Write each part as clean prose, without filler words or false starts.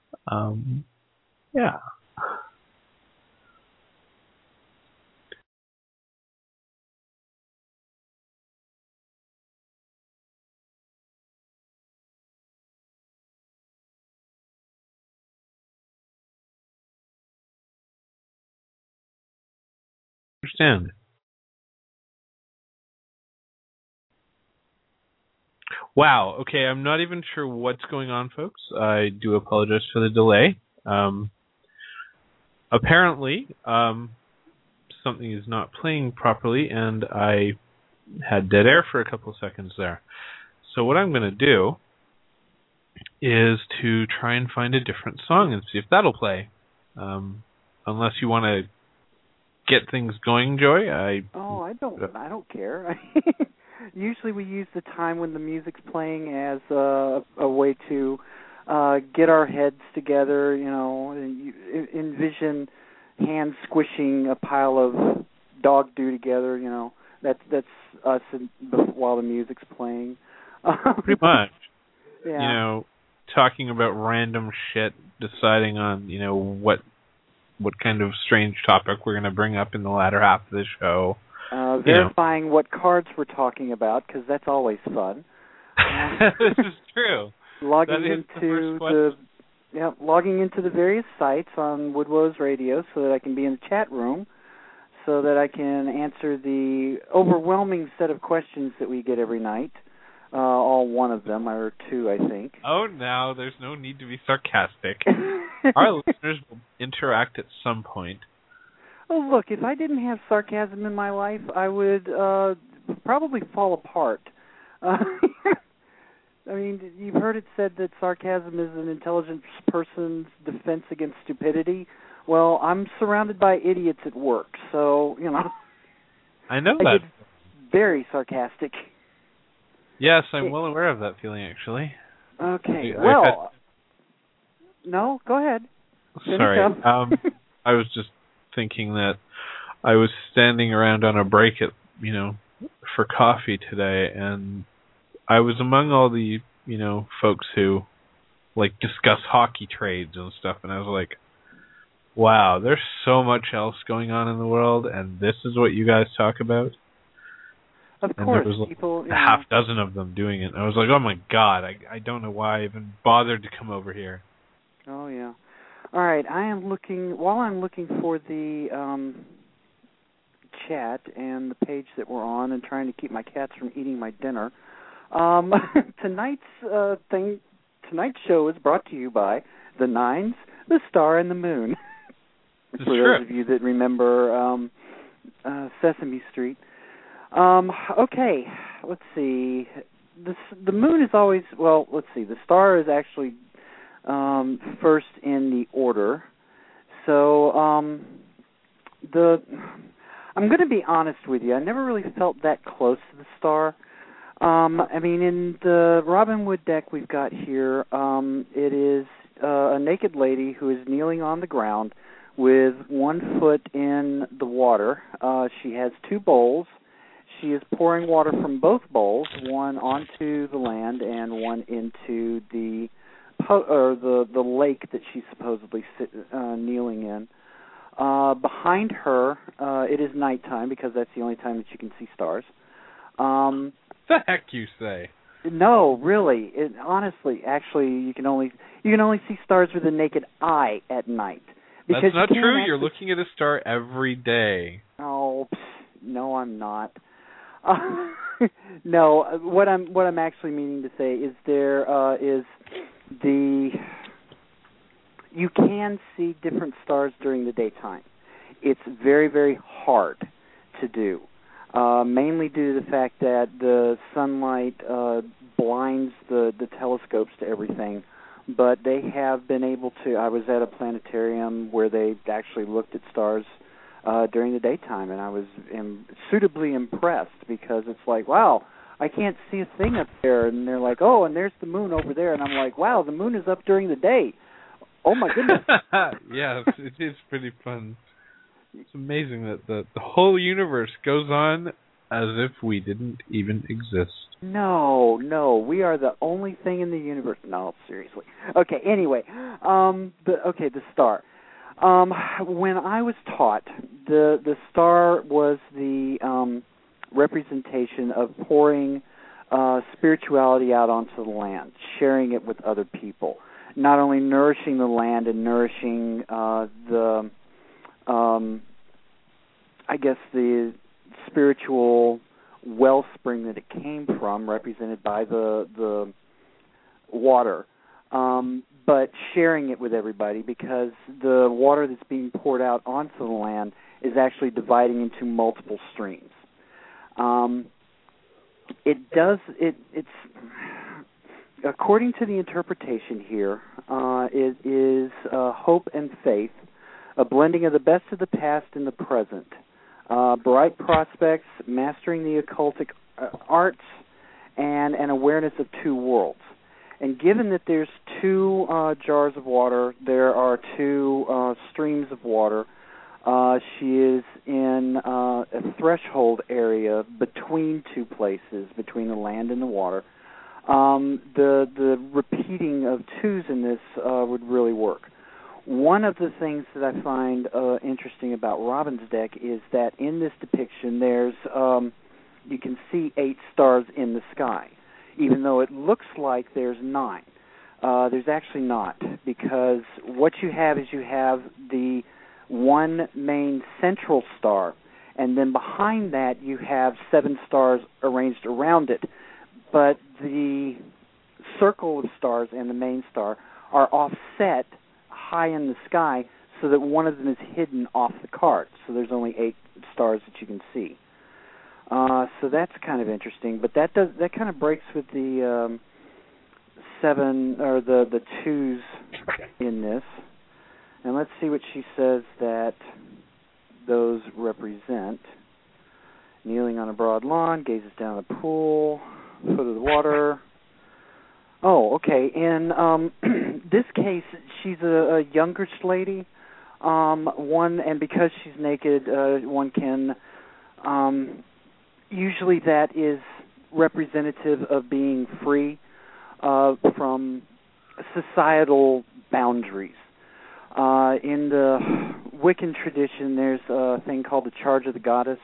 Yeah. Understand. Wow. Okay, I'm not even sure what's going on, folks. I do apologize for the delay. Apparently, something is not playing properly, and I had dead air for a couple of seconds there. So what I'm going to do is to try and find a different song and see if that'll play. Unless you want to get things going, Joy. I don't care. Usually we use the time when the music's playing as a way to get our heads together, and envision hands squishing a pile of dog do together, That's us while the music's playing. Pretty much. Yeah. Talking about random shit, deciding on, what kind of strange topic we're going to bring up in the latter half of the show. Verifying what cards we're talking about, because that's always fun. This is true. Logging into the various sites on Woodwose Radio so that I can be in the chat room, so that I can answer the overwhelming set of questions that we get every night. All one of them, or two, I think. Oh, now there's no need to be sarcastic. Our listeners will interact at some point. Oh, look, if I didn't have sarcasm in my life, I would probably fall apart. I mean, you've heard it said that sarcasm is an intelligent person's defense against stupidity. Well, I'm surrounded by idiots at work, so, I know I that. get very sarcastic. Yes, I'm well aware of that feeling, actually. Okay, no, go ahead. Sorry. I was just thinking that I was standing around on a break for coffee today, and I was among all the, folks who, discuss hockey trades and stuff, and I was like, wow, there's so much else going on in the world, and this is what you guys talk about? Of and course, there was people, a half dozen of them doing it. I was like, oh my God, I don't know why I even bothered to come over here. Oh, yeah. All right, while I'm looking for the chat and the page that we're on and trying to keep my cats from eating my dinner, tonight's show is brought to you by The Nines, The Star, and the Moon. For those of you that remember Sesame Street. Okay, let's see. The moon is always, let's see. The star is actually first in the order. So I'm going to be honest with you. I never really felt that close to the star. I mean, in the Robin Wood deck we've got here, it is a naked lady who is kneeling on the ground with 1 foot in the water. She has 2 bowls. She is pouring water from both bowls, one onto the land and one into the lake that she's supposedly kneeling in. Behind her, it is nighttime because that's the only time that you can see stars. The heck you say? No, really. Honestly, actually, you can only see stars with the naked eye at night. That's not true. You're looking at a star every day. Oh, no, I'm not. No, what I'm actually meaning to say is you can see different stars during the daytime. It's very, very hard to do, mainly due to the fact that the sunlight blinds the telescopes to everything. But they have been able to. I was at a planetarium where they actually looked at stars during the daytime, and I was suitably impressed because it's like, wow, I can't see a thing up there. And they're like, oh, and there's the moon over there. And I'm like, wow, the moon is up during the day. Oh, my goodness. Yeah, it is pretty fun. It's amazing that the whole universe goes on as if we didn't even exist. No, we are the only thing in the universe. No, seriously. Okay, anyway, the star. When I was taught, the star was the representation of pouring spirituality out onto the land, sharing it with other people, not only nourishing the land and nourishing the spiritual wellspring that it came from, represented by the water, but sharing it with everybody, because the water that's being poured out onto the land is actually dividing into multiple streams. It's according to the interpretation here, it is hope and faith, a blending of the best of the past and the present, bright prospects, mastering the occultic arts, and an awareness of two worlds. And given that there's two jars of water, there are two streams of water. She is in a threshold area between two places, between the land and the water. The repeating of twos in this would really work. One of the things that I find interesting about Robin's deck is that in this depiction, there's you can see 8 stars in the sky, even though it looks like there's 9. There's actually not, because what you have is you have the one main central star, and then behind that you have 7 stars arranged around it. But the circle of stars and the main star are offset high in the sky so that one of them is hidden off the card. So there's only 8 stars that you can see. So that's kind of interesting, but that kind of breaks with the 7 or the 2s in this. And let's see what she says that those represent. Kneeling on a broad lawn, gazes down the pool, foot of the water. Oh, okay. In this case, she's a youngish lady. And because she's naked, one can usually that is representative of being free from societal boundaries. In the Wiccan tradition, there's a thing called the Charge of the Goddess,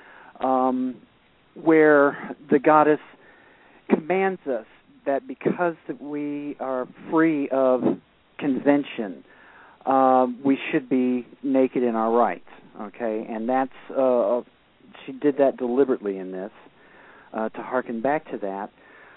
where the goddess commands us that because that we are free of convention, we should be naked in our rights. Okay, and that's she did that deliberately in this to hearken back to that.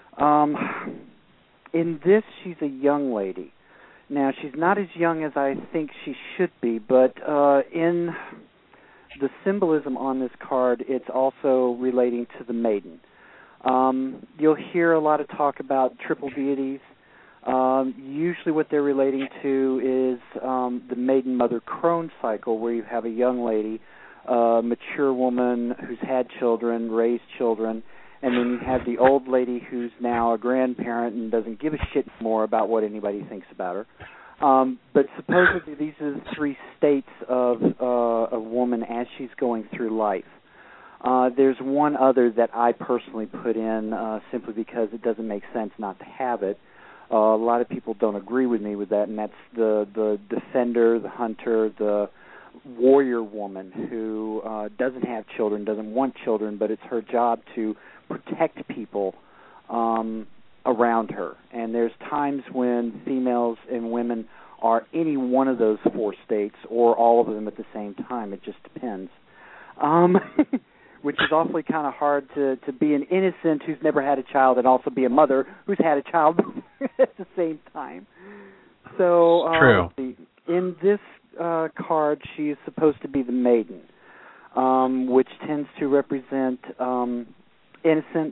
In this, she's a young lady. Now, she's not as young as I think she should be, but in the symbolism on this card, it's also relating to the maiden. You'll hear a lot of talk about triple deities. Usually what they're relating to is the maiden mother crone cycle, where you have a young lady, a mature woman who's had children, raised children, and then you have the old lady who's now a grandparent and doesn't give a shit more about what anybody thinks about her. But supposedly these are the 3 states of a woman as she's going through life. There's one other that I personally put in simply because it doesn't make sense not to have it. A lot of people don't agree with me with that, and that's the defender, the hunter, the warrior woman who doesn't have children, doesn't want children, but it's her job to protect people around her. And there's times when females and women are any one of those 4 states or all of them at the same time. It just depends. Which is awfully kind of hard to be an innocent who's never had a child and also be a mother who's had a child at the same time. So True. In this card, she is supposed to be the maiden, which tends to represent innocence,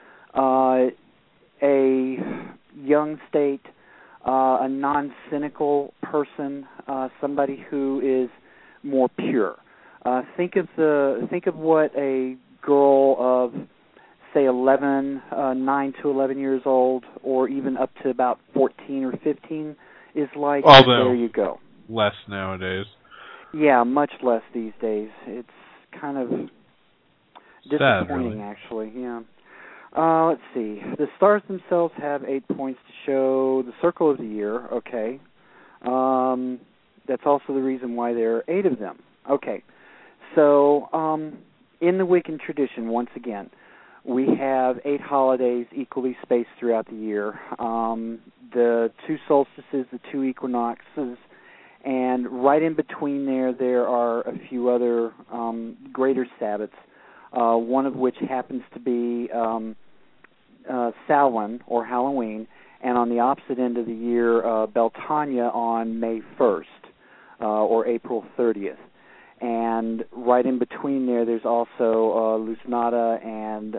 a young state, a non-cynical person, somebody who is more pure. Think of what a girl of, say, 9 to 11 years old, or even up to about 14 or 15 is like. Although there you go. Less nowadays. Yeah, much less these days. It's kind of Disappointing, really. Actually, yeah. Let's see. The stars themselves have 8 points to show the circle of the year. Okay. That's also the reason why there are 8 of them. Okay. So, in the Wiccan tradition, once again, we have 8 holidays equally spaced throughout the year. The 2 solstices, the 2 equinoxes, and right in between there are a few other greater Sabbats, one of which happens to be Samhain, or Halloween, and on the opposite end of the year, Beltane on May 1st, or April 30th. And right in between there's also Lucenata and,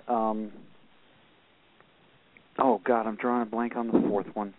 oh, God, I'm drawing a blank on the 4th one.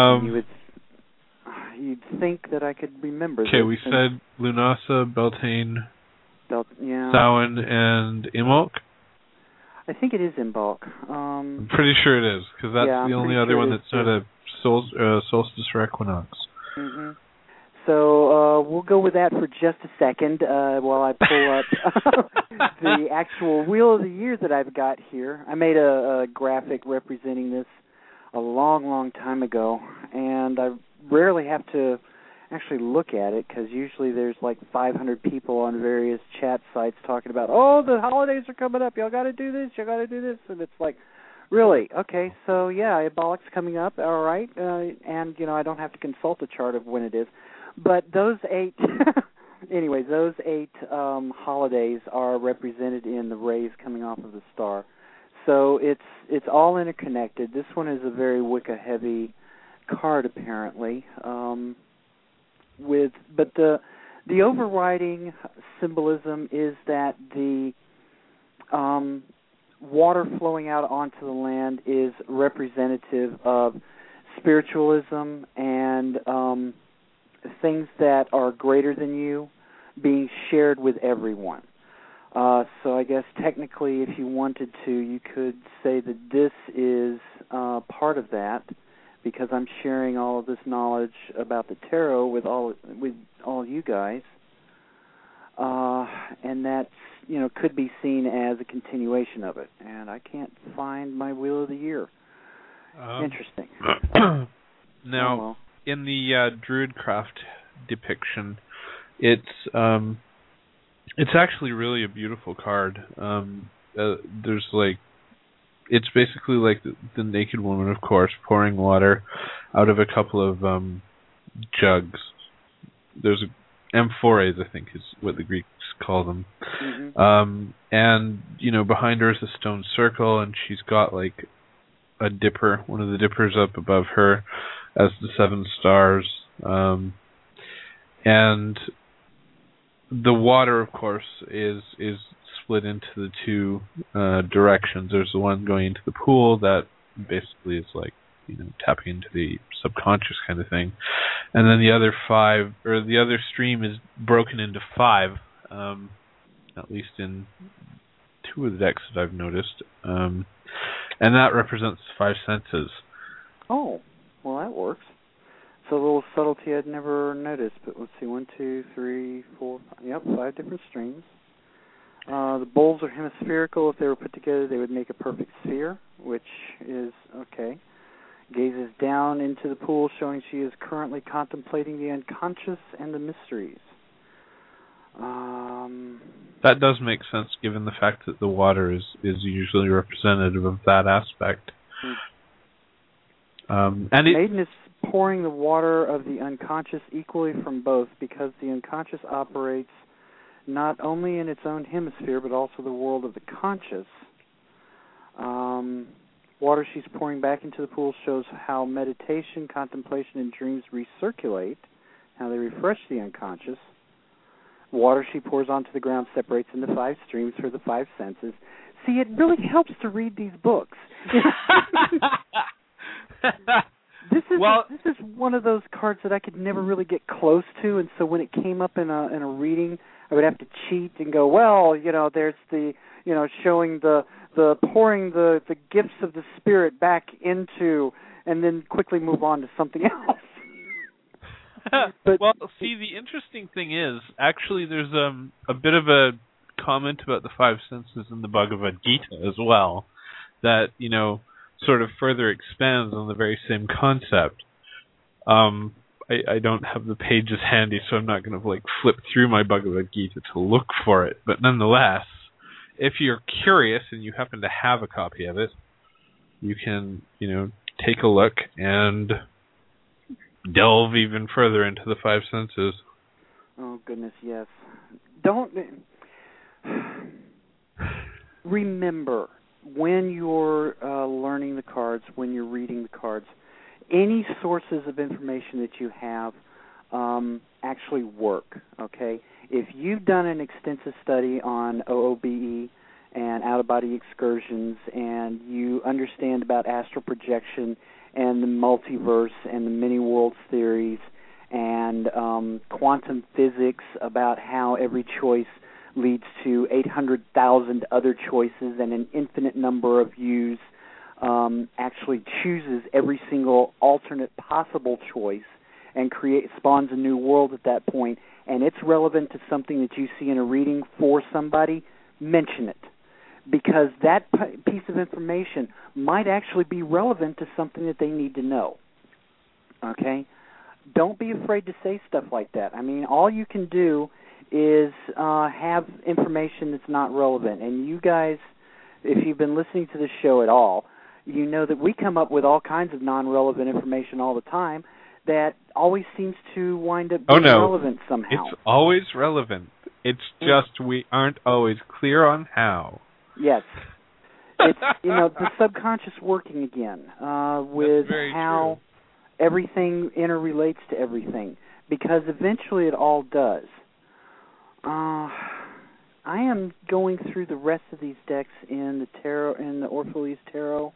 You'd think that I could remember this. Okay, we said Lunasa, Beltane, yeah. Samhain, and Imbolc? I think it is Imbolc. I'm pretty sure it is, because that's the only other one that's not a solstice or equinox. Mm-hmm. So we'll go with that for just a second while I pull up the actual Wheel of the Year that I've got here. I made a graphic representing this a long, long time ago, and I rarely have to actually look at it because usually there's like 500 people on various chat sites talking about, oh, the holidays are coming up, y'all got to do this, y'all got to do this, and it's like, really? Okay, so yeah, Imbolc's coming up, all right, and I don't have to consult a chart of when it is, but those 8, anyways, those 8 holidays are represented in the rays coming off of the star. So it's all interconnected. This one is a very Wicca-heavy card, apparently. But the overriding symbolism is that the water flowing out onto the land is representative of spiritualism and things that are greater than you being shared with everyone. So I guess technically, if you wanted to, you could say that this is part of that, because I'm sharing all of this knowledge about the tarot with all you guys, and that could be seen as a continuation of it. And I can't find my Wheel of the Year. Interesting. Now, in the Druidcraft depiction, it's actually really a beautiful card. There's it's basically like the naked woman, of course, pouring water out of a couple of jugs. There's amphoras, I think, is what the Greeks call them. Mm-hmm. And behind her is a stone circle, and she's got like a dipper, one of the dippers up above her, as the 7 stars. And the water, of course, is split into the 2 directions. There's the one going into the pool that basically is like, tapping into the subconscious kind of thing. And then the other stream is broken into 5, at least in 2 of the decks that I've noticed. And that represents 5 senses. Oh, well, that works. It's a little subtlety I'd never noticed, but let's see, 1, 2, 3, 4, 5 different streams. The bowls are hemispherical. If they were put together, they would make a perfect sphere, which is okay. Gazes down into the pool, showing she is currently contemplating the unconscious and the mysteries. That does make sense, given the fact that the water is usually representative of that aspect. And Maiden is pouring the water of the unconscious equally from both, because the unconscious operates not only in its own hemisphere, but also the world of the conscious. Water she's pouring back into the pool shows how meditation, contemplation, and dreams recirculate, how they refresh the unconscious. Water she pours onto the ground separates into 5 streams for the 5 senses. See, it really helps to read these books. This is one of those cards that I could never really get close to, and so when it came up in a reading, I would have to cheat and go, well, there's the showing the pouring the gifts of the spirit back into, and then quickly move on to something else. But, well, see, the interesting thing is, actually, there's a bit of a comment about the five senses in the Bhagavad Gita as well, that, sort of further expands on the very same concept. I don't have the pages handy, so I'm not going to flip through my Bhagavad Gita to look for it. But nonetheless, if you're curious and you happen to have a copy of it, you can, take a look and delve even further into the five senses. Oh, goodness, yes. Don't remember, when you're learning the cards, when you're reading the cards, any sources of information that you have actually work, okay? If you've done an extensive study on OOBE and out-of-body excursions, and you understand about astral projection and the multiverse and the many worlds theories and quantum physics, about how every choice leads to 800,000 other choices and an infinite number of yous, actually chooses every single alternate possible choice and spawns a new world at that point, and it's relevant to something that you see in a reading for somebody, mention it. Because that piece of information might actually be relevant to something that they need to know. Okay? Don't be afraid to say stuff like that. I mean, all you can do is have information that's not relevant. And you guys, if you've been listening to the show at all, you know that we come up with all kinds of non-relevant information all the time that always seems to wind up being relevant somehow. It's always relevant. It's just we aren't always clear on how. Yes. It's, the subconscious working again with how everything interrelates to everything, because eventually it all does. I am going through the rest of these decks in the tarot, in the Orphalese Tarot,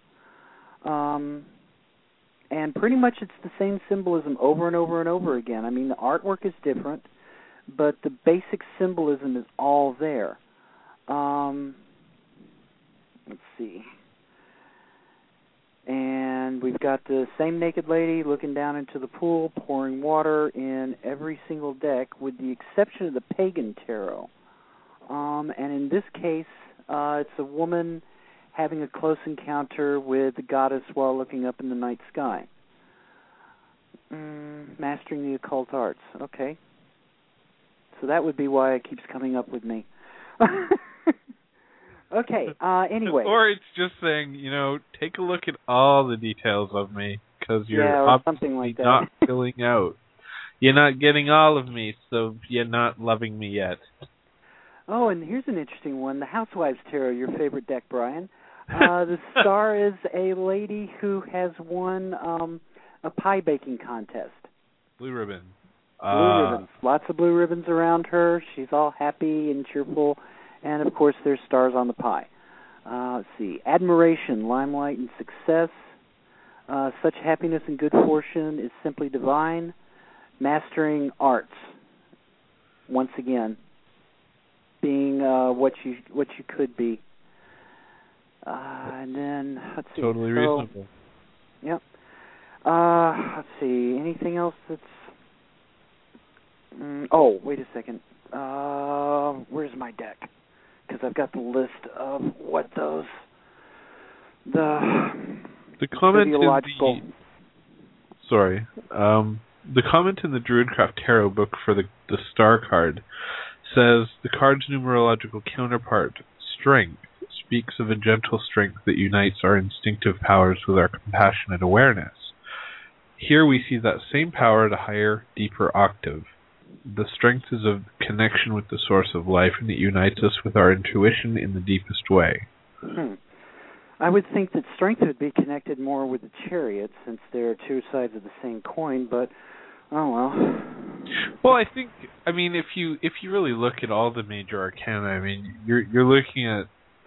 and pretty much it's the same symbolism over and over and over again. I mean, the artwork is different, but the basic symbolism is all there. Let's see. And we've got the same naked lady looking down into the pool, pouring water in every single deck, with the exception of the Pagan Tarot. And in this case, it's a woman having a close encounter with the goddess while looking up in the night sky. Mastering the occult arts. Okay. So that would be why it keeps coming up with me. Okay, anyway. Or it's just saying, take a look at all the details of me, because you're obviously not filling out. You're not getting all of me, so you're not loving me yet. Oh, and here's an interesting one. The Housewives Tarot, your favorite deck, Brian. The star is a lady who has won a pie baking contest. Blue ribbon. Blue ribbons. Lots of blue ribbons around her. She's all happy and cheerful. And, of course, there's stars on the pie. Let's see. Admiration, limelight, and success. Such happiness and good fortune is simply divine. Mastering arts. Once again, being what you could be. And then, let's see. Totally reasonable. Yep. Let's see. Anything else that's... wait a second. Where's my deck? Because I've got the list of what those... The comment the comment in the Druidcraft Tarot book for the Star card says the card's numerological counterpart, Strength, speaks of a gentle strength that unites our instinctive powers with our compassionate awareness. Here we see that same power at a higher, deeper octave. The strength is a connection with the source of life, and it unites us with our intuition in the deepest way. I would think that strength would be connected more with the Chariot, since they're two sides of the same coin, but, oh well. Well, I think, if you really look at all the major arcana, you're looking at,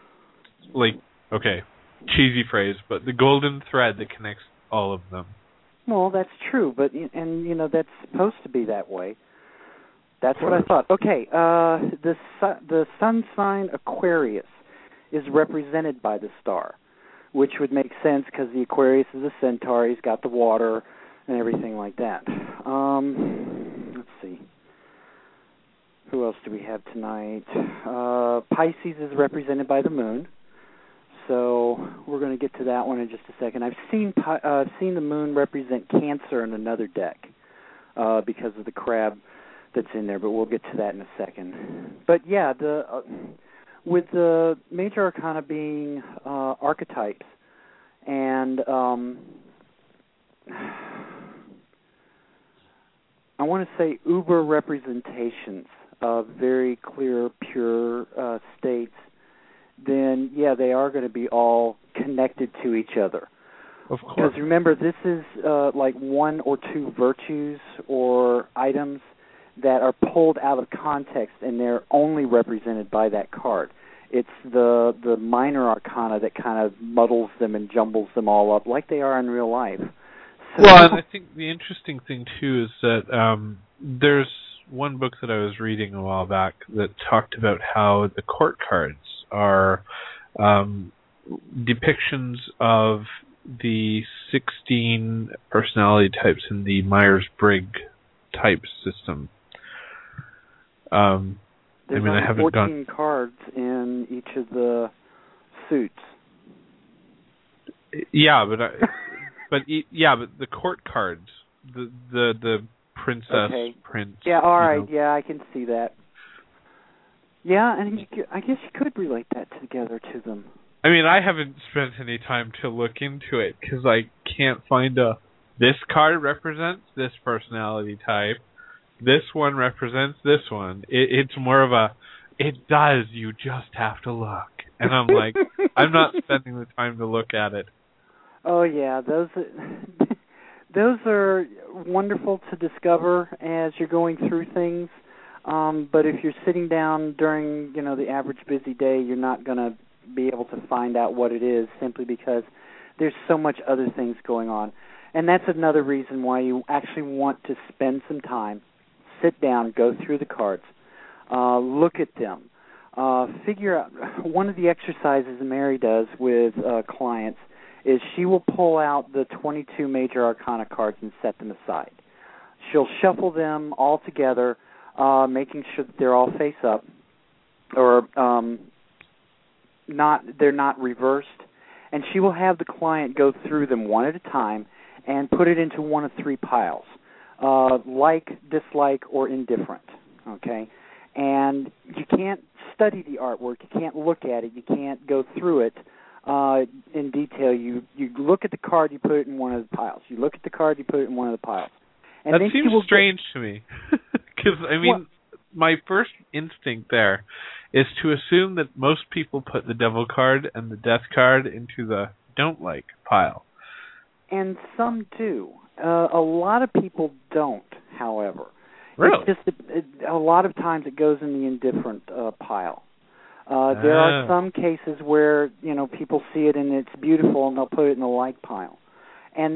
cheesy phrase, but the golden thread that connects all of them. Well, that's true, but, that's supposed to be that way. That's what I thought. Okay, the sun sign Aquarius is represented by the star, which would make sense because the Aquarius is a centaur. He's got the water and everything like that. Let's see. Who else do we have tonight? Pisces is represented by the moon, so we're going to get to that one in just a second. I've seen the moon represent Cancer in another deck because of the crab that's in there, but we'll get to that in a second. But yeah, with the major arcana being archetypes, and I want to say uber representations of very clear, pure states, then, yeah, they are going to be all connected to each other. Of course. Because remember, this is like one or two virtues or items that are pulled out of context, and they're only represented by that card. It's the minor arcana that kind of muddles them and jumbles them all up like they are in real life. So, well, and I think the interesting thing, too, is that there's one book that I was reading a while back that talked about how the court cards are depictions of the 16 personality types in the Myers-Briggs type system. There's only 14 cards in each of the suits. Yeah, but the court cards, the princess, prince. Yeah, all right. Yeah, I can see that. Yeah, and I guess you could relate that together to them. I mean, I haven't spent any time to look into it because I can't find this card represents this personality type. This one represents this one. It's more of it does, you just have to look. And I'm like, I'm not spending the time to look at it. Oh, yeah, those are wonderful to discover as you're going through things. But if you're sitting down during, the average busy day, you're not going to be able to find out what it is simply because there's so much other things going on. And that's another reason why you actually want to spend some time, sit down, go through the cards, look at them, figure out. One of the exercises Mary does with clients is she will pull out the 22 major arcana cards and set them aside. She'll shuffle them all together, making sure that they're all face up, or they're not reversed, and she will have the client go through them one at a time and put it into one of three piles, like, dislike, or indifferent, okay? And you can't study the artwork, you can't look at it, you can't go through it in detail. You look at the card, you put it in one of the piles. You look at the card, you put it in one of the piles. And that seems strange to me, because, I mean, my first instinct there is to assume that most people put the devil card and the death card into the don't like pile. And some do. A lot of people don't, however. Really? It's just a lot of times it goes in the indifferent pile. There are some cases where, people see it and it's beautiful and they'll put it in the like pile. And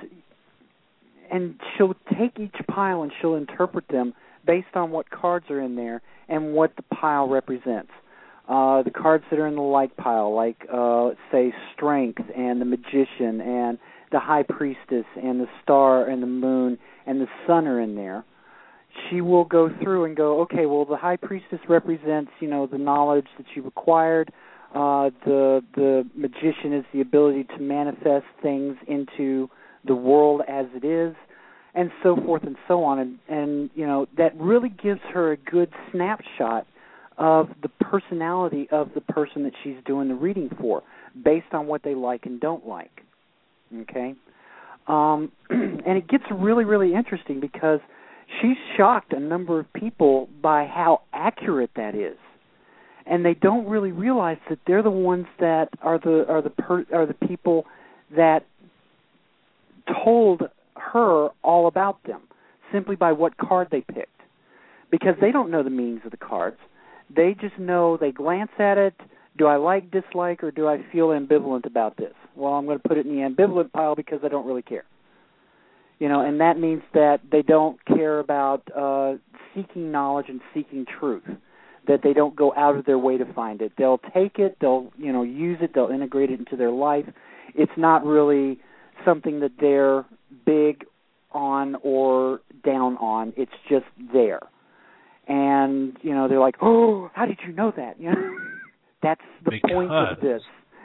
she'll take each pile and she'll interpret them based on what cards are in there and what the pile represents. The cards that are in the like pile, like, say, Strength and the Magician and the High Priestess and the Star and the Moon and the Sun are in there. She will go through and go, okay, well, the High Priestess represents, the knowledge that you've acquired. The Magician is the ability to manifest things into the world as it is, and so forth and so on. And that really gives her a good snapshot of the personality of the person that she's doing the reading for, based on what they like and don't like. Okay? And it gets really, really interesting because she's shocked a number of people by how accurate that is. And they don't really realize that they're the ones that are the people that told her all about them simply by what card they picked, because they don't know the meanings of the cards. They just know, they glance at it, do I like, dislike, or do I feel ambivalent about this? Well, I'm going to put it in the ambivalent pile because I don't really care. And that means that they don't care about seeking knowledge and seeking truth, that they don't go out of their way to find it. They'll take it, they'll use it, they'll integrate it into their life. It's not really something that they're big on or down on. It's just there. and they're like, "Oh, how did you know that?" That's the point of this.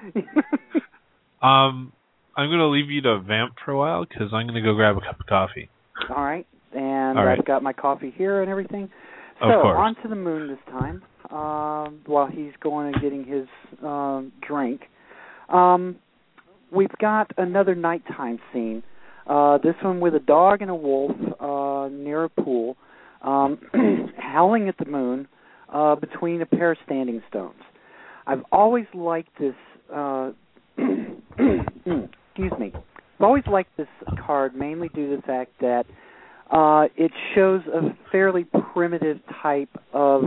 I'm going to leave you to vamp for a while because I'm going to go grab a cup of coffee. All right, and I've got my coffee here and everything. So on to the moon this time. While he's going and getting his drink, we've got another nighttime scene. This one with a dog and a wolf near a pool, howling at the moon between a pair of standing stones. I've always liked this. Excuse me. I've always liked this card mainly due to the fact that it shows a fairly primitive type of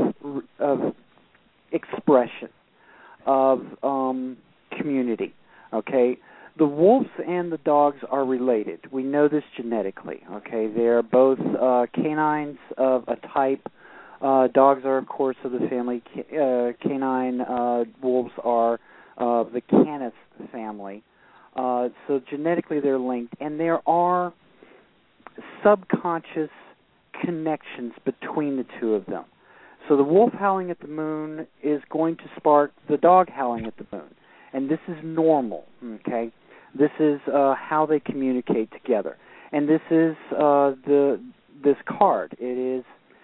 expression of community. Okay, the wolves and the dogs are related. We know this genetically. Okay, they're both canines of a type. Dogs are, of course, of the family canine. Wolves are of the Canis family. So genetically they're linked, and there are subconscious connections between the two of them. So the wolf howling at the moon is going to spark the dog howling at the moon, and this is normal, okay? This is how they communicate together. And this is this card. It is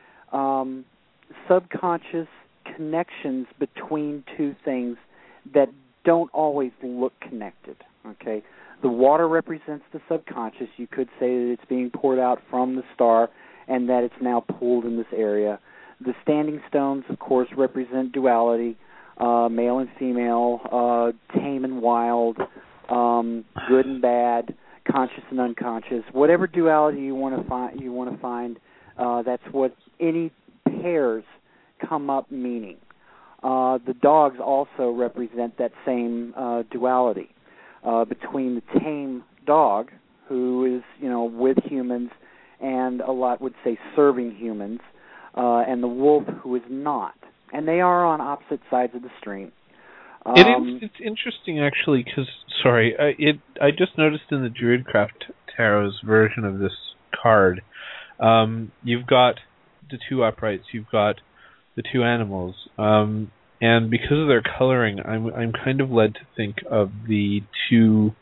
subconscious connections between two things that don't always look connected, okay? The water represents the subconscious. You could say that it's being poured out from the star and that it's now pooled in this area. The standing stones, of course, represent duality, male and female, tame and wild, good and bad, conscious and unconscious. Whatever duality you want to find, that's what any pairs come up meaning. The dogs also represent that same duality between the tame dog, who is, with humans and a lot would say serving humans, and the wolf, who is not. And they are on opposite sides of the stream. It's interesting, actually, because, I just noticed in the Druidcraft Tarot's version of this card, you've got the two uprights, you've got the two animals, and because of their coloring, I'm kind of led to think of the two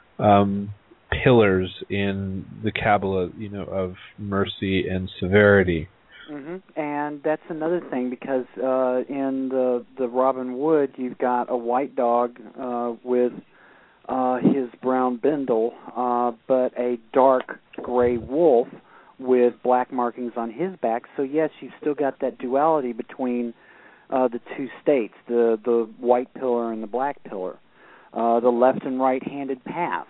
pillars in the Kabbalah, of mercy and severity. Mm-hmm. And that's another thing, because in the Robin Wood, you've got a white dog with his brown bindle, but a dark gray wolf with black markings on his back. So yes, you've still got that duality between the two states, the white pillar and the black pillar, the left and right-handed path.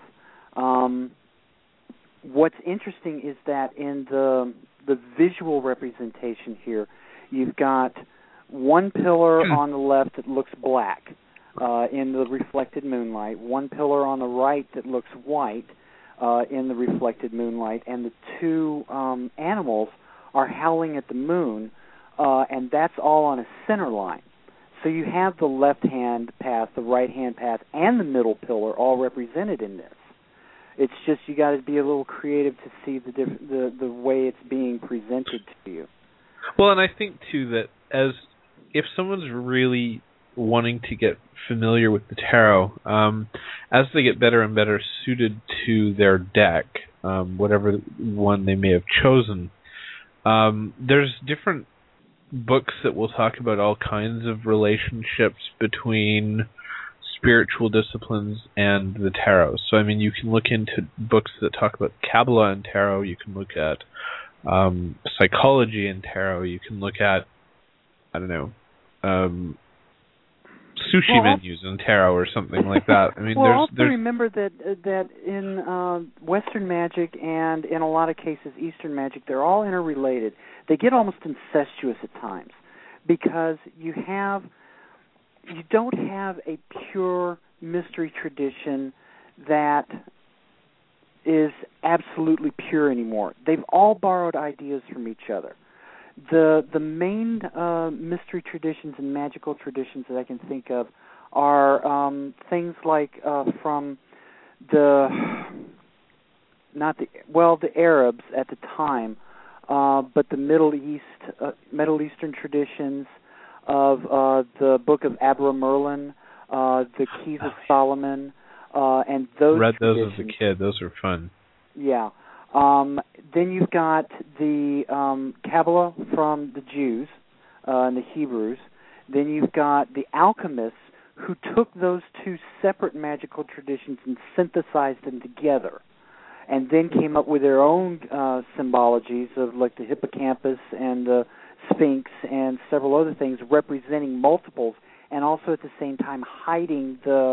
What's interesting is that in the visual representation here, you've got one pillar on the left that looks black in the reflected moonlight, one pillar on the right that looks white in the reflected moonlight, and the two animals are howling at the moon, and that's all on a center line. So you have the left-hand path, the right-hand path, and the middle pillar all represented in this. It's just you got to be a little creative to see the way it's being presented to you. Well, and I think too that if someone's really wanting to get familiar with the tarot, as they get better and better suited to their deck, whatever one they may have chosen, there's different books that will talk about all kinds of relationships between spiritual disciplines and the tarot. So, you can look into books that talk about Kabbalah and tarot. You can look at psychology and tarot. You can look at, sushi menus in tarot or something like that. Also remember that in Western magic and in a lot of cases Eastern magic, they're all interrelated. They get almost incestuous at times because you don't have a pure mystery tradition that is absolutely pure anymore. They've all borrowed ideas from each other. The main mystery traditions and magical traditions that I can think of are things like from the Arabs at the time, but the Middle Eastern traditions of the Book of Abra Merlin, the Keys of Solomon, and those read traditions. those as a kid. Those are fun. Yeah. Then you've got the Kabbalah from the Jews and the Hebrews. Then you've got the alchemists who took those two separate magical traditions and synthesized them together, and then came up with their own symbologies of like the hippocampus and the Sphinx and several other things representing multiples, and also at the same time hiding the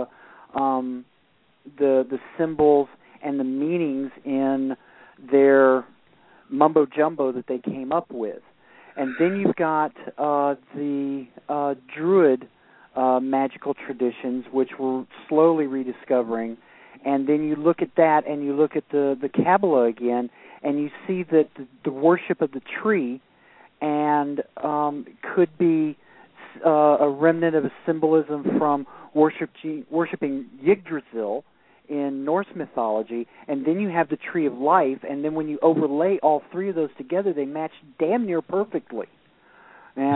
symbols and the meanings in their mumbo jumbo that they came up with. And then you've got the Druid magical traditions, which we're slowly rediscovering. And then you look at that, and you look at the Kabbalah again, and you see that the worship of the tree and could be a remnant of a symbolism from worshiping Yggdrasil in Norse mythology, and then you have the Tree of Life, and then when you overlay all three of those together, they match damn near perfectly. And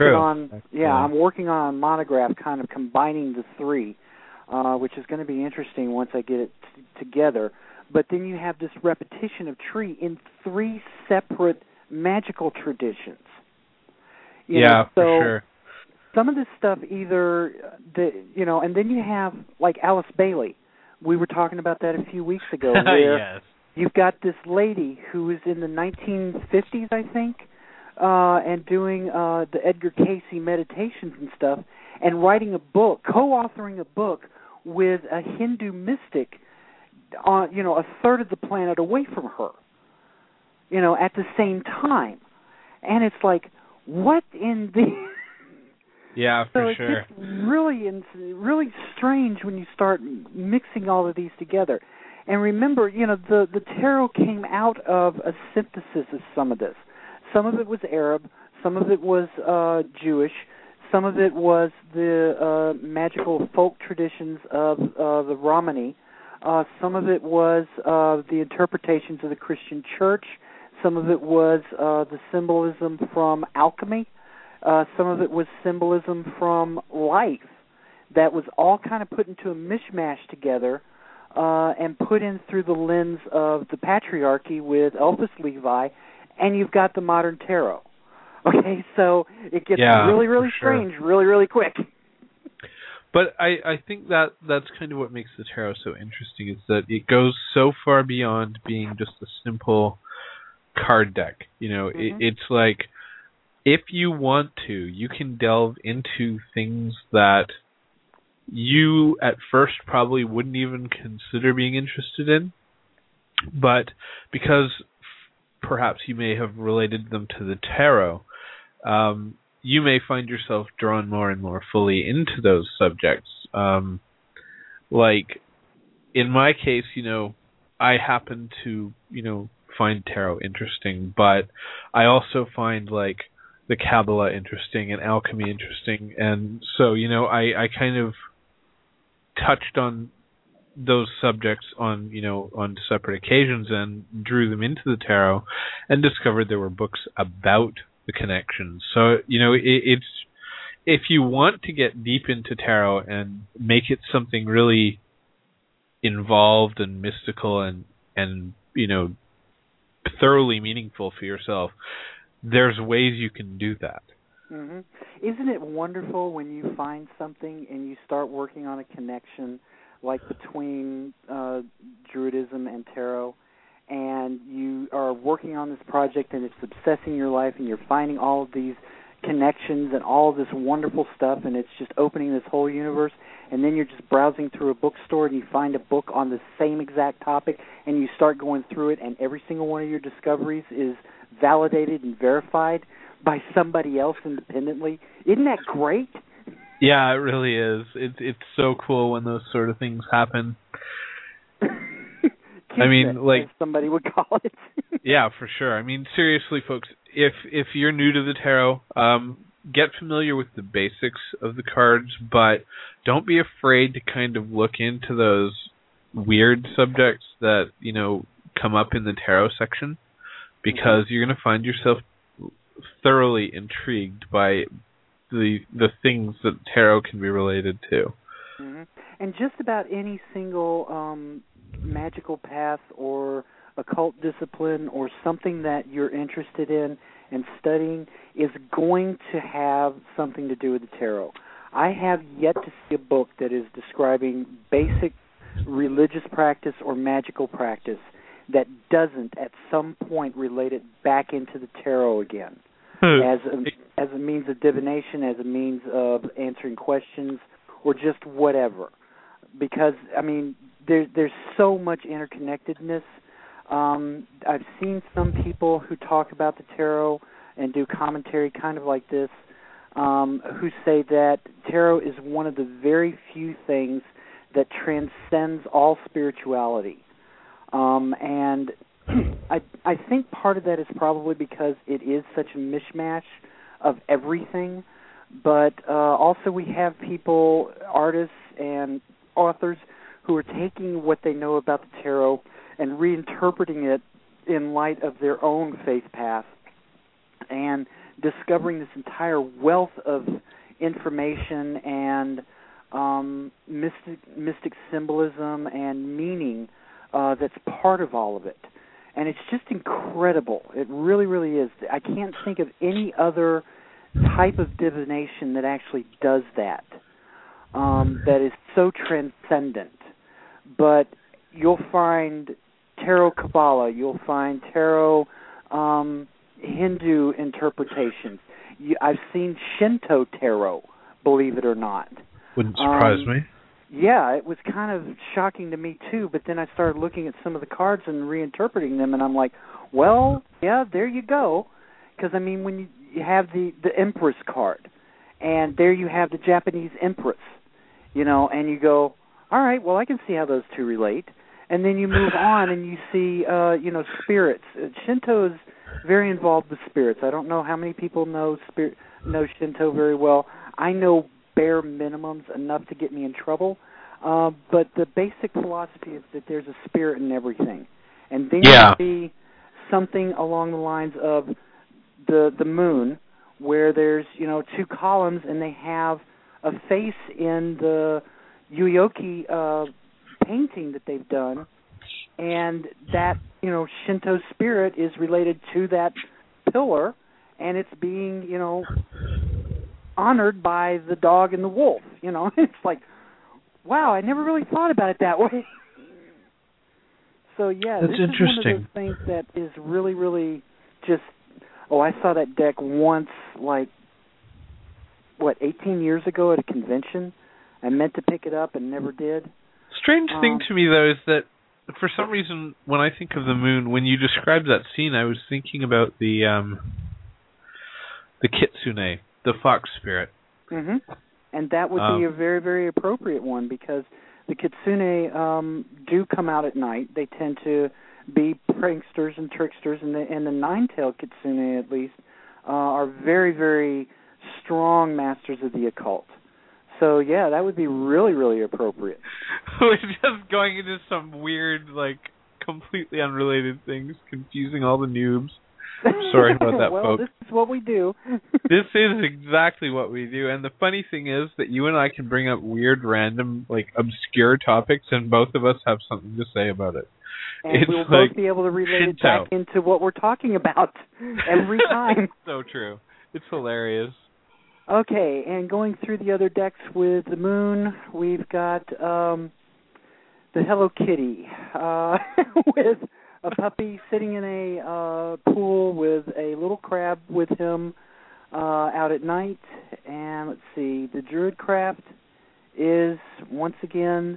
I'm working on a monograph kind of combining the three, which is going to be interesting once I get it together. But then you have this repetition of tree in three separate magical traditions. For sure. Some of this stuff and then you have like Alice Bailey. We were talking about that a few weeks ago. Where yes. You've got this lady who was in the 1950s, I think, and doing the Edgar Cayce meditations and stuff, and writing a book, co-authoring a book with a Hindu mystic, a third of the planet away from her, at the same time. And it's like, what in the... Yeah, for sure. It's really strange when you start mixing all of these together. And remember, the tarot came out of a synthesis of some of this. Some of it was Arab, some of it was Jewish, some of it was the magical folk traditions of the Romani, some of it was the interpretations of the Christian church, some of it was the symbolism from alchemy. Some of it was symbolism from life that was all kind of put into a mishmash together and put in through the lens of the patriarchy with Elvis Levi, and you've got the modern tarot. Okay, so it gets really, really strange really, really quick. But I think that's kind of what makes the tarot so interesting, is that it goes so far beyond being just a simple card deck. It's like, if you want to, you can delve into things that you at first probably wouldn't even consider being interested in, but because perhaps you may have related them to the tarot, you may find yourself drawn more and more fully into those subjects. Like, in my case, I happen to, find tarot interesting, but I also find, like, the Kabbalah interesting and alchemy interesting, and so I kind of touched on those subjects on separate occasions and drew them into the tarot, and discovered there were books about the connections. So it's, if you want to get deep into tarot and make it something really involved and mystical and thoroughly meaningful for yourself, there's ways you can do that. Mm-hmm. Isn't it wonderful when you find something and you start working on a connection, like between Druidism and tarot, and you are working on this project and it's obsessing your life, and you're finding all of these connections and all of this wonderful stuff, and it's just opening this whole universe, and then you're just browsing through a bookstore and you find a book on the same exact topic, and you start going through it, and every single one of your discoveries is validated and verified by somebody else independently. Isn't that great? Yeah, it really is. It's so cool when those sort of things happen. I mean, like, as somebody would call it. Yeah, for sure. I mean, seriously, folks, if you're new to the tarot, get familiar with the basics of the cards, but don't be afraid to kind of look into those weird subjects that, come up in the tarot section. because you're going to find yourself thoroughly intrigued by the things that tarot can be related to. Mm-hmm. And just about any single magical path or occult discipline or something that you're interested in and studying is going to have something to do with the tarot. I have yet to see a book that is describing basic religious practice or magical practice that doesn't at some point relate it back into the tarot again as a means of divination, as a means of answering questions, or just whatever. Because, I mean, there's so much interconnectedness. I've seen some people who talk about the tarot and do commentary kind of like this, who say that tarot is one of the very few things that transcends all spirituality. And I think part of that is probably because it is such a mishmash of everything, but also we have people, artists and authors, who are taking what they know about the tarot and reinterpreting it in light of their own faith path and discovering this entire wealth of information and mystic symbolism and meaning that's part of all of it. And it's just incredible. It really, really is. I can't think of any other type of divination that actually does that, that is so transcendent. But you'll find tarot Kabbalah, you'll find tarot Hindu interpretations. I've seen Shinto tarot, believe it or not. Wouldn't surprise me. Yeah, it was kind of shocking to me too, but then I started looking at some of the cards and reinterpreting them, and I'm like, well, yeah, there you go. Because, I mean, when you have the Empress card, and there you have the Japanese Empress, you know, and you go, all right, well, I can see how those two relate. And then you move on and you see, spirits. Shinto is very involved with spirits. I don't know how many people know Shinto very well. I know bare minimums enough to get me in trouble. But the basic philosophy is that there's a spirit in everything. And then you see something along the lines of the moon, where there's, two columns and they have a face in the Uyoki painting that they've done, and that, Shinto spirit is related to that pillar, and it's being, honored by the dog and the wolf. It's like, wow, I never really thought about it that way. So, yeah, that's this interesting. is one of those things that is really, really just, I saw that deck once, 18 years ago at a convention. I meant to pick it up and never did. Strange thing to me, though, is that for some reason, when I think of the moon, when you described that scene, I was thinking about the kitsune, the fox spirit. Mm-hmm. And that would be a very, very appropriate one, because the kitsune do come out at night. They tend to be pranksters and tricksters, and the nine-tailed kitsune, at least, are very, very strong masters of the occult. So, yeah, that would be really, really appropriate. We're just going into some weird, completely unrelated things, confusing all the noobs. Sorry about that, well, folks. This is what we do. This is exactly what we do. And the funny thing is that you and I can bring up weird, random, obscure topics, and both of us have something to say about it. And we'll both be able to relate it back into what we're talking about every time. So true. It's hilarious. Okay, and going through the other decks with the moon, we've got the Hello Kitty with a puppy sitting in a pool with a little crab with him out at night. And let's see, the Druidcraft is, once again,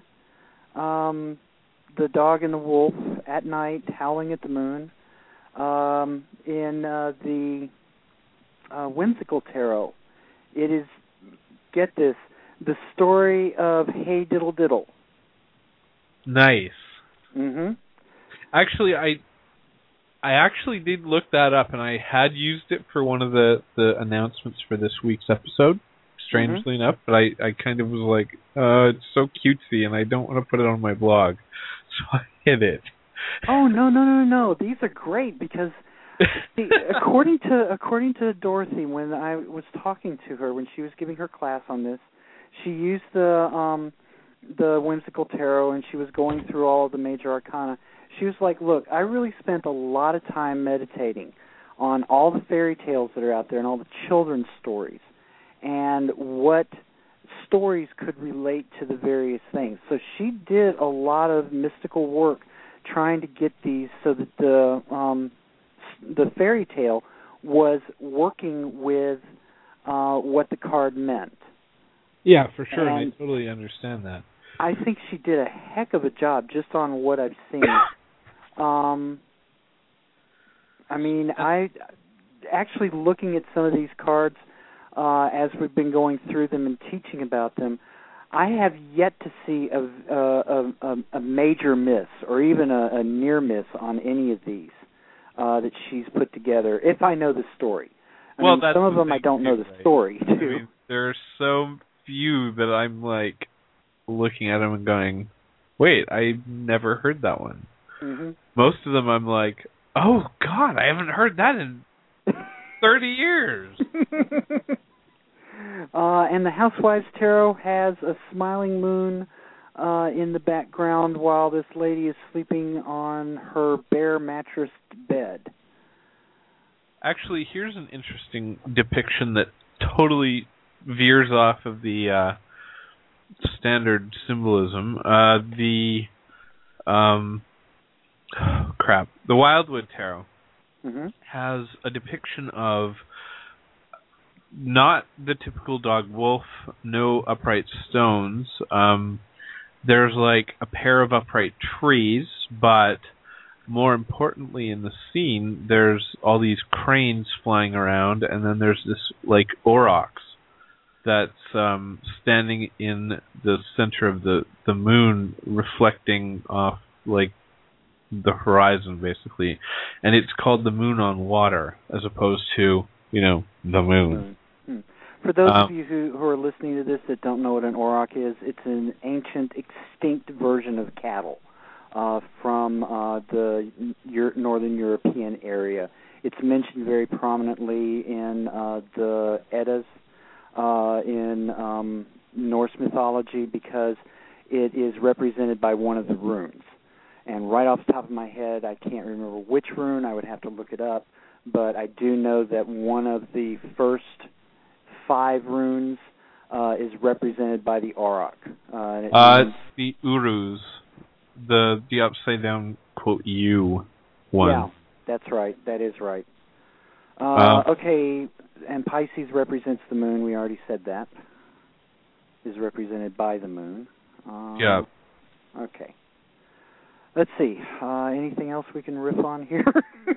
the dog and the wolf at night howling at the moon. In the Whimsical Tarot, it is, get this, the story of Hey Diddle Diddle. Nice. Mm-hmm. Actually, I actually did look that up, and I had used it for one of the announcements for this week's episode, strangely enough, but I kind of was like, it's so cutesy, and I don't want to put it on my blog, so I hid it. Oh, no. These are great, because See, according to Dorothy, when I was talking to her when she was giving her class on this, she used the whimsical tarot, and she was going through all of the major arcana. She was like, "Look, I really spent a lot of time meditating on all the fairy tales that are out there and all the children's stories, and what stories could relate to the various things." So she did a lot of mystical work trying to get these so that the fairy tale was working with what the card meant. Yeah, for sure, and I totally understand that. I think she did a heck of a job just on what I've seen. I mean, I actually looking at some of these cards as we've been going through them and teaching about them, I have yet to see a major miss or even a near miss on any of these that she's put together, if I know the story. I mean, some of them I don't know the story, too. I mean, there are so few that I'm, like, looking at them and going, wait, I've never heard that one. Mm-hmm. Most of them I'm like, oh, God, I haven't heard that in 30 years. And the Housewives Tarot has a smiling moon in the background while this lady is sleeping on her bare mattressed bed. Actually, here's an interesting depiction that totally veers off of the standard symbolism. The Wildwood Tarot has a depiction of not the typical dog wolf, no upright stones. There's like a pair of upright trees, but more importantly in the scene, there's all these cranes flying around, and then there's this like aurochs that's standing in the center of the moon, reflecting off like the horizon, basically. And it's called the Moon on Water, as opposed to, you know, the moon. For those of you who are listening to this that don't know what an auroch is, it's an ancient, extinct version of cattle from the northern European area. It's mentioned very prominently in the Eddas in Norse mythology because it is represented by one of the runes. And right off the top of my head, I can't remember which rune. I would have to look it up. But I do know that one of the first 5 runes is represented by the auroch. It's the Uruz, the upside down quote U one. Yeah, that's right. That is right. Okay, and Pisces represents the moon. We already said that. Is represented by the moon. Yeah. Okay. Let's see. Anything else we can riff on here?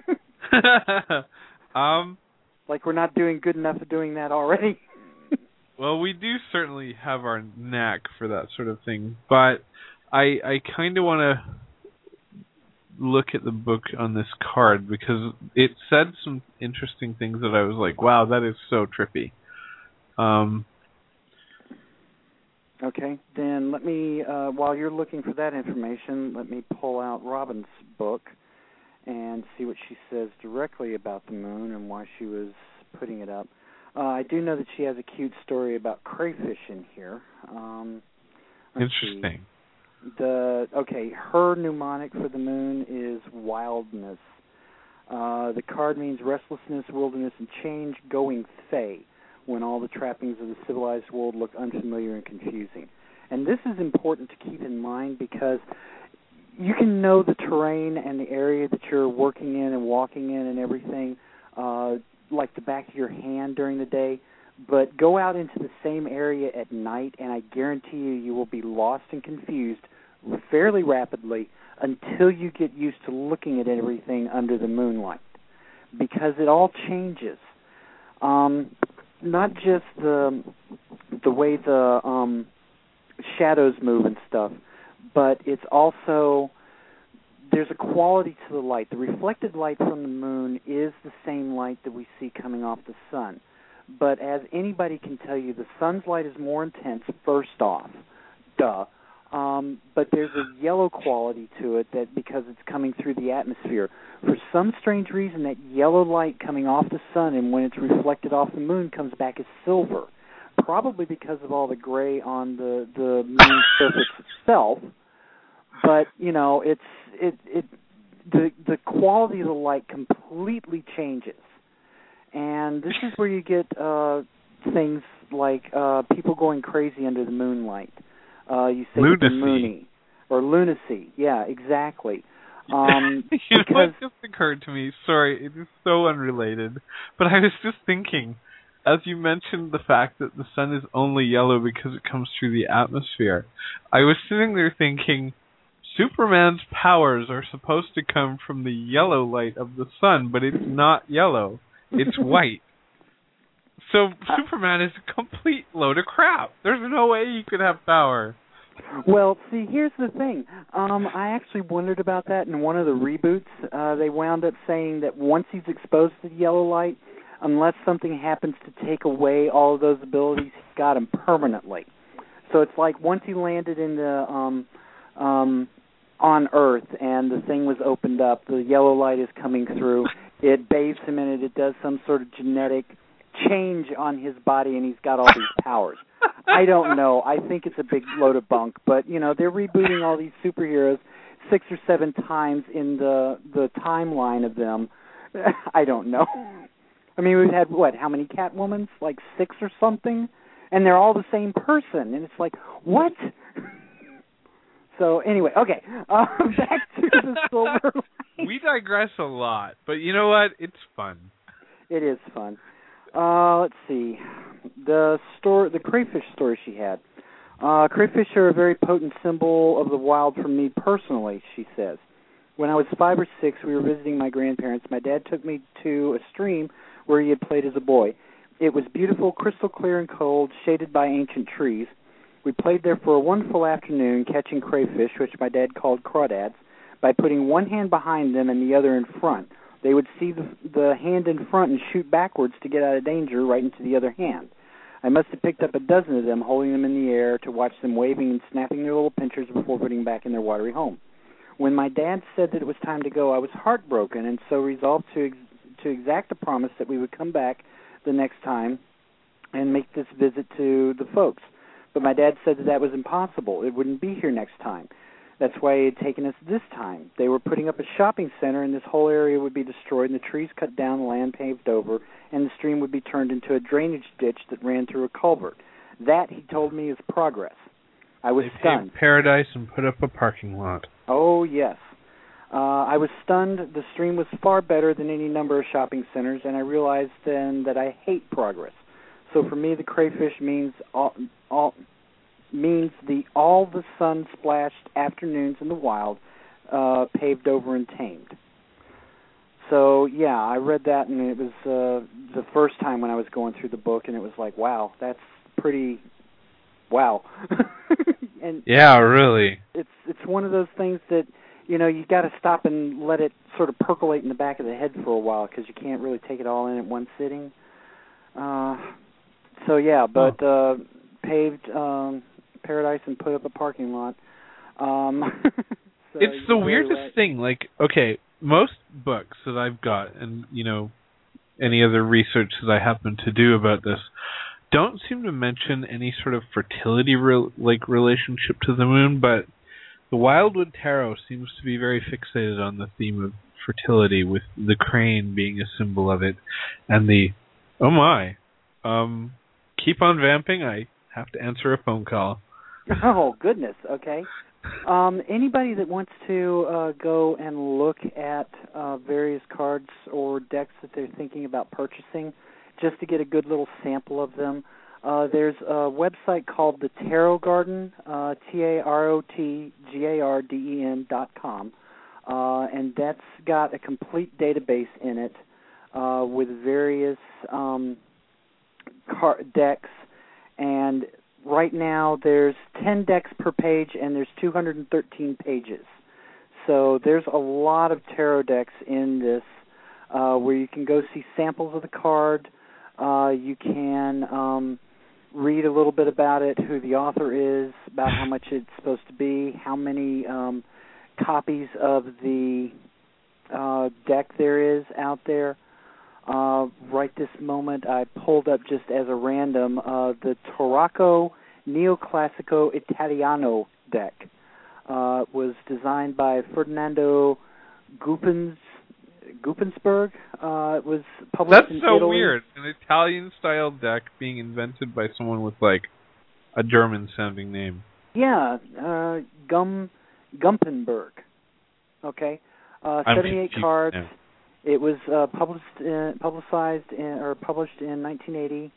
Like we're not doing good enough of doing that already. Well, we do certainly have our knack for that sort of thing, but I kind of want to look at the book on this card because it said some interesting things that I was like, wow, that is so trippy. Okay, then let me, while you're looking for that information, let me pull out Robin's book and see what she says directly about the moon and why she was putting it up. I do know that she has a cute story about crayfish in here. Interesting. Her mnemonic for the moon is wildness. The card means restlessness, wilderness, and change, going fey, when all the trappings of the civilized world look unfamiliar and confusing. And this is important to keep in mind because you can know the terrain and the area that you're working in and walking in and everything like the back of your hand during the day, but go out into the same area at night and I guarantee you will be lost and confused fairly rapidly until you get used to looking at everything under the moonlight because it all changes. Not just the way the shadows move and stuff, but it's also there's a quality to the light. The reflected light from the moon is the same light that we see coming off the sun. But as anybody can tell you, the sun's light is more intense, first off. Duh. But there's a yellow quality to it that because it's coming through the atmosphere. For some strange reason, that yellow light coming off the sun and when it's reflected off the moon comes back as silver, probably because of all the gray on the moon's surface itself. But, the quality of the light completely changes. And this is where you get things like people going crazy under the moonlight. You say lunacy. Or lunacy. Yeah, exactly. What just occurred to me, sorry, it is so unrelated, but I was just thinking, as you mentioned the fact that the sun is only yellow because it comes through the atmosphere, I was sitting there thinking, Superman's powers are supposed to come from the yellow light of the sun, but it's not yellow, it's white. So Superman is a complete load of crap. There's no way he could have power. Well, see, here's the thing. I actually wondered about that in one of the reboots. They wound up saying that once he's exposed to the yellow light, unless something happens to take away all of those abilities, he's got him permanently. So it's like once he landed in the on Earth and the thing was opened up, the yellow light is coming through, it bathes him in it, it does some sort of genetic change on his body, and he's got all these powers. I don't know. I think it's a big load of bunk, but, they're rebooting all these superheroes 6 or 7 times in the timeline of them. I don't know. I mean, we've had, how many Catwomans? Like 6 or something? And they're all the same person, and it's like, what? So, anyway, okay, back to the Silver Light. We digress a lot, but you know what? It's fun. It is fun. Let's see. The crayfish story she had. Crayfish are a very potent symbol of the wild for me personally, she says. When I was 5 or 6, we were visiting my grandparents. My dad took me to a stream where he had played as a boy. It was beautiful, crystal clear and cold, shaded by ancient trees. We played there for a wonderful afternoon, catching crayfish, which my dad called crawdads, by putting one hand behind them and the other in front. They would see the hand in front and shoot backwards to get out of danger right into the other hand. I must have picked up a dozen of them, holding them in the air to watch them waving and snapping their little pinchers before putting them back in their watery home. When my dad said that it was time to go, I was heartbroken and so resolved to exact a promise that we would come back the next time and make this visit to the folks. But my dad said that was impossible. It wouldn't be here next time. That's why he had taken us this time. They were putting up a shopping center, and this whole area would be destroyed, and the trees cut down, the land paved over, and the stream would be turned into a drainage ditch that ran through a culvert. That, he told me, is progress. I was stunned. They paved paradise and put up a parking lot. Oh, yes. I was stunned. The stream was far better than any number of shopping centers, and I realized then that I hate progress. So for me, the crayfish means all the sun-splashed afternoons in the wild, paved over and tamed. So, yeah, I read that, and it was the first time when I was going through the book, and it was like, wow, that's pretty, wow. And yeah, really. It's one of those things that, you got to stop and let it sort of percolate in the back of the head for a while, because you can't really take it all in at one sitting. So, yeah, but paved paradise and put up a parking lot. So it's the weirdest thing. Like, okay, most books that I've got, and, any other research that I happen to do about this, don't seem to mention any sort of fertility relationship to the moon, but the Wildwood Tarot seems to be very fixated on the theme of fertility, with the crane being a symbol of it, and the, oh my, keep on vamping, I have to answer a phone call. Oh, goodness, okay. Anybody that wants to go and look at various cards or decks that they're thinking about purchasing, just to get a good little sample of them, there's a website called the Tarot Garden, TAROTGARDEN.com, and that's got a complete database in it with various decks, and right now there's 10 decks per page, and there's 213 pages. So there's a lot of tarot decks in this where you can go see samples of the card. You can read a little bit about it, who the author is, about how much it's supposed to be, how many copies of the deck there is out there. Right this moment, I pulled up just as a random the Torraco Neoclassico Italiano deck. Was designed by Ferdinando Guppensberg. It was published in Italy. That's so weird. An Italian-style deck being invented by someone with, like, a German-sounding name. Yeah, Gumpenberg. Okay. 78 cards. Now. It was published in 1980.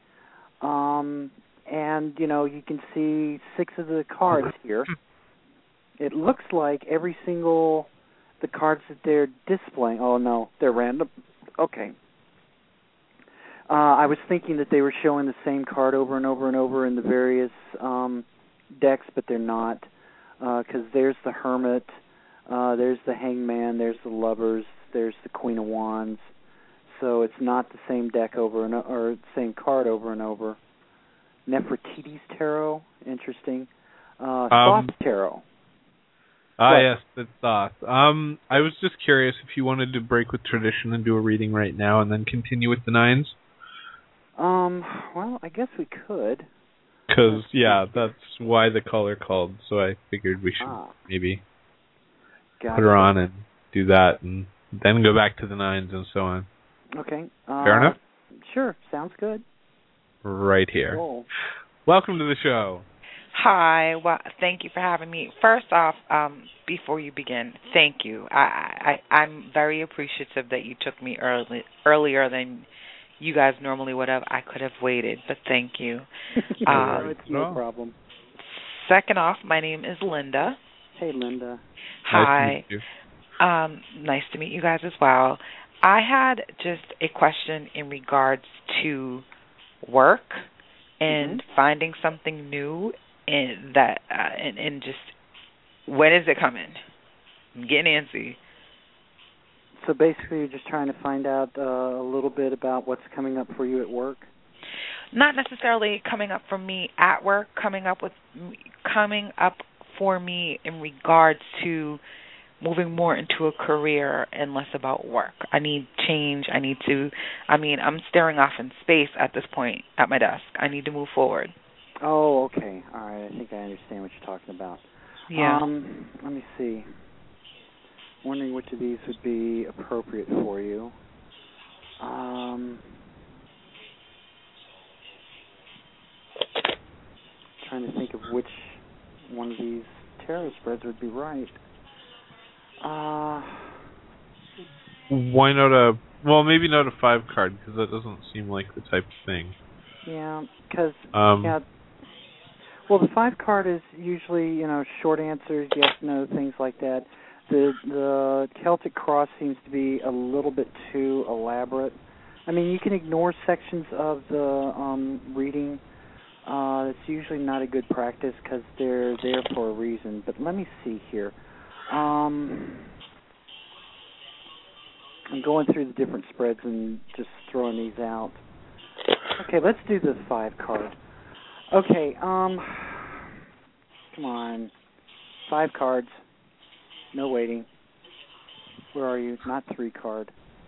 And, you know, you can see 6 of the cards here. It looks like every single... the cards that they're displaying. Oh, no, they're random. Okay. I was thinking that they were showing the same card over and over and over in the various decks, but they're not. Because there's the Hermit, there's the Hangman, there's the Lovers, there's the Queen of Wands. So it's not the same deck or same card over and over. Nefertiti's Tarot, interesting. Thoth Tarot. Yes, that's Thoth. I was just curious if you wanted to break with tradition and do a reading right now and then continue with the 9s. Well, I guess we could. Because, yeah, that's why the caller called, so I figured we should maybe put her on and do that and then go back to the 9s and so on. Okay. Fair enough? Sure, sounds good. Right here. Cool. Welcome to the show. Hi. Well, thank you for having me. First off, before you begin, thank you. I'm very appreciative that you took me earlier than you guys normally would have. I could have waited, but thank you. It's no problem. Second off, my name is Linda. Hey, Linda. Hi. Nice to meet you. Nice to meet you guys as well. I had just a question in regards to work and finding something new. And just when is it coming? I'm getting antsy. So basically, you're just trying to find out a little bit about what's coming up for you at work. Not necessarily coming up for me at work. Coming up for me in regards to moving more into a career and less about work. I need change. I'm staring off in space at this point at my desk. I need to move forward. Oh, okay. All right. I think I understand what you're talking about. Yeah. Let me see. Wondering which of these would be appropriate for you. Trying to think of which one of these tarot spreads would be right. Why not maybe not a 5 card, because that doesn't seem like the type of thing. Yeah, because, well, the 5 card is usually, short answers, yes, no, things like that. The Celtic Cross seems to be a little bit too elaborate. I mean, you can ignore sections of the reading. It's usually not a good practice because they're there for a reason. But let me see here. I'm going through the different spreads and just throwing these out. Okay, let's do the 5 card. Okay, come on. 5 cards. No waiting. Where are you? Not 3 card.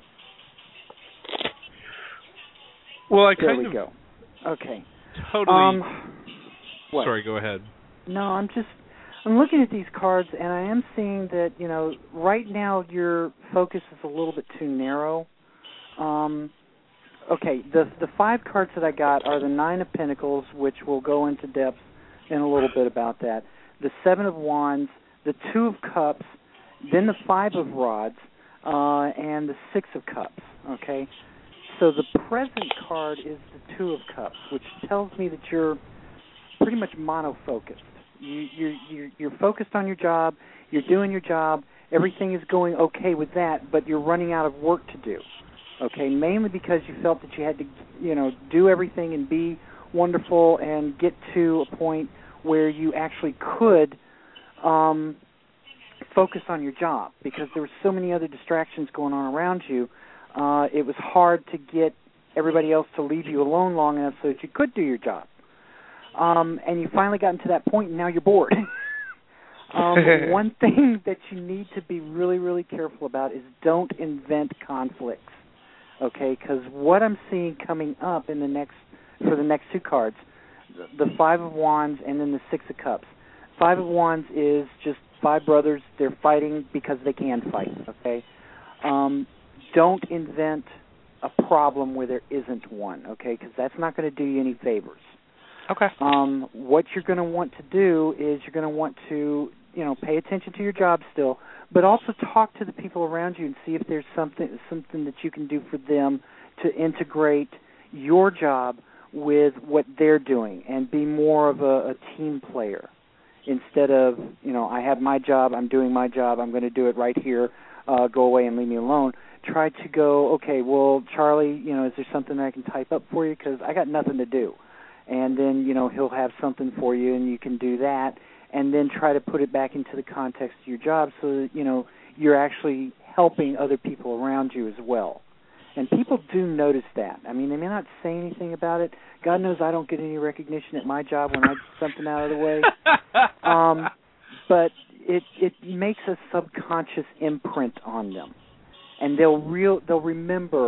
Well, there we go. Okay. Totally. What? Sorry, go ahead. No, I'm looking at these cards, and I am seeing that, right now your focus is a little bit too narrow. Okay, the 5 cards that I got are the 9 of Pentacles, which we'll go into depth in a little bit about that, the 7 of Wands, the 2 of Cups, then the 5 of Rods, and the 6 of Cups, okay? So the present card is the 2 of Cups, which tells me that you're pretty much mono-focused. You're focused on your job, you're doing your job, everything is going okay with that, but you're running out of work to do, okay? Mainly because you felt that you had to, do everything and be wonderful and get to a point where you actually could focus on your job because there were so many other distractions going on around you. It was hard to get everybody else to leave you alone long enough so that you could do your job. and you finally gotten to that point, and now you're bored. One thing that you need to be really, really careful about is don't invent conflicts, okay? Because what I'm seeing coming up in for the next two cards, the Five of Wands and then the Six of Cups. Five of Wands is just five brothers. They're fighting because they can fight, okay? Don't invent a problem where there isn't one, okay? Because that's not going to do you any favors. Okay. What you're going to want to do is you're going to want to, pay attention to your job still, but also talk to the people around you and see if there's something that you can do for them to integrate your job with what they're doing and be more of a team player instead of, I have my job, I'm doing my job, I'm going to do it right here, go away and leave me alone. Try to go, okay, well, Charlie, is there something I can type up for you? Because I got nothing to do. And then, he'll have something for you and you can do that. And then try to put it back into the context of your job so that, you're actually helping other people around you as well. And people do notice that. I mean, they may not say anything about it. God knows I don't get any recognition at my job when I get something out of the way. But it makes a subconscious imprint on them. And they'll remember,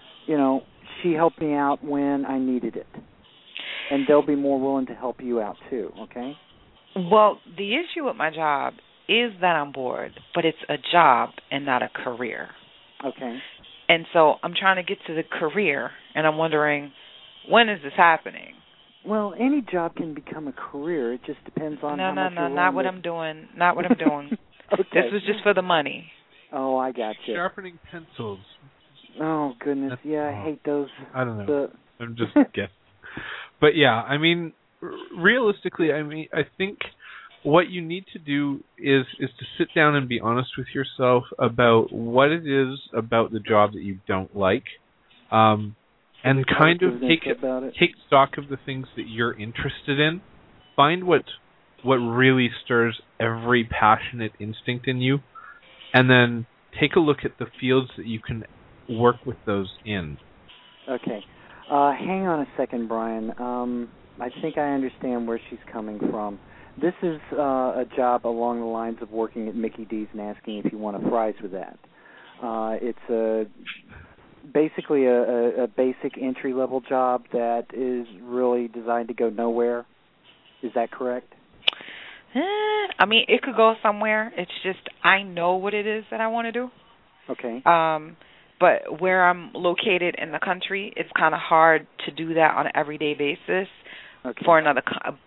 she helped me out when I needed it. And they'll be more willing to help you out too, okay? Well, the issue with my job is that I'm bored, but it's a job and not a career. Okay. And so I'm trying to get to the career, and I'm wondering, when is this happening? Well, any job can become a career. It just depends on how much you're not what I'm doing. Not what I'm doing. Okay. This was just for the money. Oh, I got you. Sharpening pencils. Oh, goodness. I hate those. I don't know. I'm just guessing. But, yeah, I mean, realistically, I think what you need to do is to sit down and be honest with yourself about what it is about the job that you don't like, and kind of take stock of the things that you're interested in. Find what really stirs every passionate instinct in you, and then take a look at the fields that you can work with those in. Okay. Hang on a second, Brian. I think I understand where she's coming from. This is a job along the lines of working at Mickey D's and asking if you want a fries with that. It's basically a basic entry-level job that is really designed to go nowhere. Is that correct? I mean, it could go somewhere. It's just I know what it is that I want to do. Okay. But where I'm located in the country, it's kind of hard to do that on an everyday basis. Okay. For another,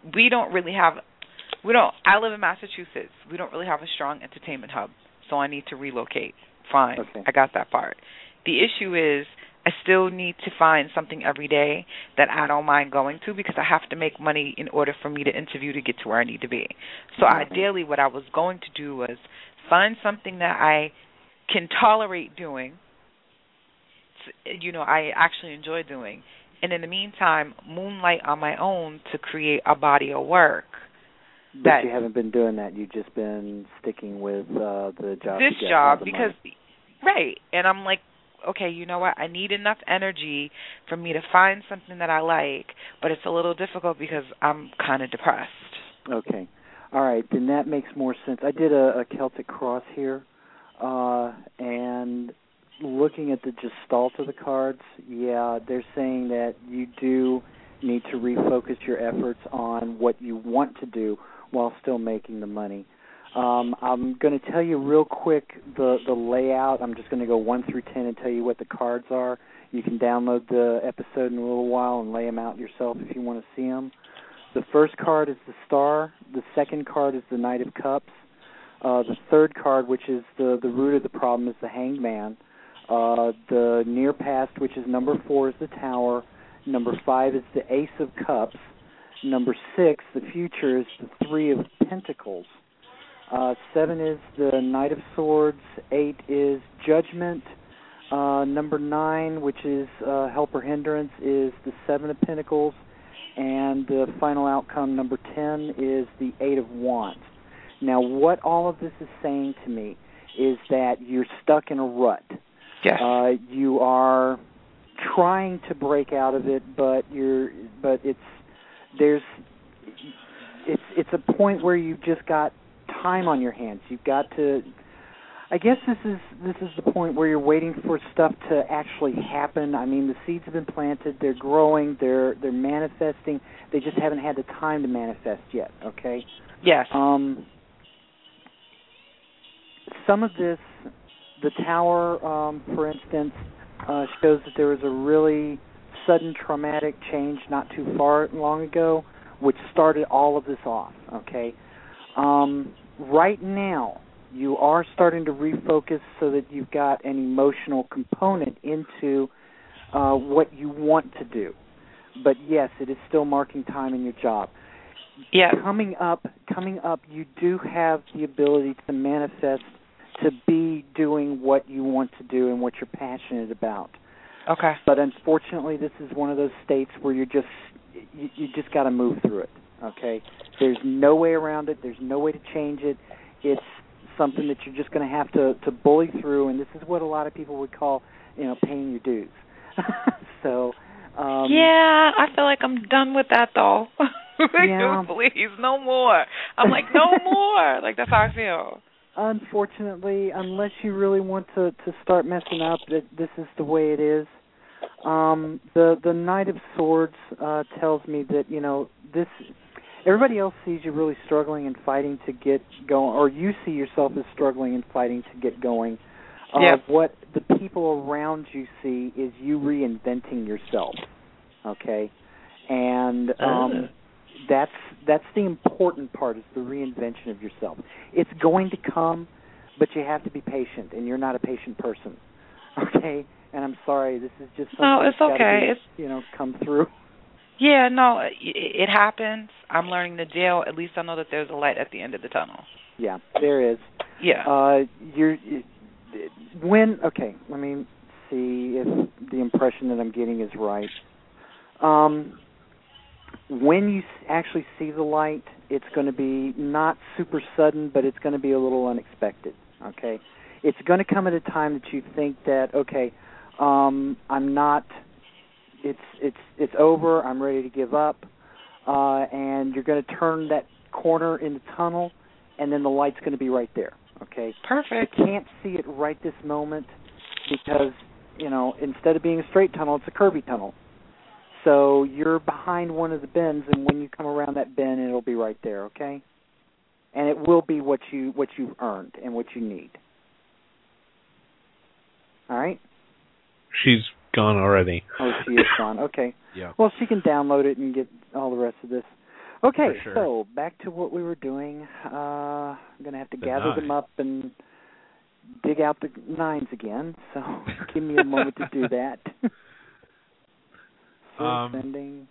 I live in Massachusetts. We don't really have a strong entertainment hub, so I need to relocate. Fine, okay. I got that part. The issue is I still need to find something every day that I don't mind going to because I have to make money in order for me to interview to get to where I need to be. So ideally what I was going to do was find something that I can tolerate doing, I actually enjoy doing, and in the meantime, moonlight on my own to create a body of work. But you haven't been doing that. You've just been sticking with the job. This job because, right, and I'm like, okay, you know what? I need enough energy for me to find something that I like, but it's a little difficult because I'm kind of depressed. Okay. All right, then that makes more sense. I did a Celtic cross here, and looking at the gestalt of the cards, they're saying that you do need to refocus your efforts on what you want to do while still making the money. I'm going to tell you real quick the layout. I'm just going to go 1 through 10 and tell you what the cards are. You can download the episode in a little while and lay them out yourself if you want to see them. The first card is the Star. The second card is the Knight of Cups. The third card, which is the root of the problem, is the Hanged Man. The Near Past, which is number 4, is the Tower. Number 5 is the Ace of Cups. Number 6, the Future, is the Three of Pentacles. 7 is the Knight of Swords. 8 is Judgment. Number 9, which is Help or Hindrance, is the Seven of Pentacles. And the final outcome, number 10, is the Eight of Wands. Now, what all of this is saying to me is that you're stuck in a rut. Yes. You are trying to break out of it, but there's it's a point where you've just got time on your hands. You've got to. I guess this is the point where you're waiting for stuff to actually happen. I mean, the seeds have been planted, they're growing, they're manifesting. They just haven't had the time to manifest yet. Okay. Yes. Some of this, the tower, for instance, shows that there was a really sudden traumatic change not too long ago, which started all of this off. Okay. Right now, you are starting to refocus so that you've got an emotional component into what you want to do. But yes, it is still marking time in your job. Yeah. Coming up, you do have the ability to manifest, to be doing what you want to do and what you're passionate about. Okay. But unfortunately, this is one of those states where you just got to move through it. Okay. There's no way around it. There's no way to change it. It's something that you're just going to have to bully through, and this is what a lot of people would call, paying your dues. So. Yeah, I feel like I'm done with that though. Yeah. Please, no more. I'm like, no more. Like, that's how I feel. Unfortunately, unless you really want to start messing up, this is the way it is. The Knight of Swords tells me that, this. Everybody else sees you really struggling and fighting to get going, or you see yourself as struggling and fighting to get going. Yep. What the people around you see is you reinventing yourself, okay? And that's the important part, is the reinvention of yourself. It's going to come, but you have to be patient, and you're not a patient person, okay? And I'm sorry, this is just something it's that's okay. It's come through. Yeah, no, it happens. I'm learning to deal. At least I know that there's a light at the end of the tunnel. Yeah, there is. Yeah. Okay, let me see if the impression that I'm getting is right. When you actually see the light, it's going to be not super sudden, but it's going to be a little unexpected, okay? It's going to come at a time that you think that, okay, I'm not... It's over. I'm ready to give up, and you're going to turn that corner in the tunnel, and then the light's going to be right there. Okay. Perfect. You can't see it right this moment because instead of being a straight tunnel, it's a curvy tunnel. So you're behind one of the bends, and when you come around that bend, it'll be right there. Okay. And it will be what you've earned and what you need. All right. She's gone already. Oh, she is gone. Okay. Yeah. Well, she can download it and get all the rest of this. Okay, For sure. So back to what we were doing. I'm going to have to gather them up and dig out the 9s again. So give me a moment to do that. Sending.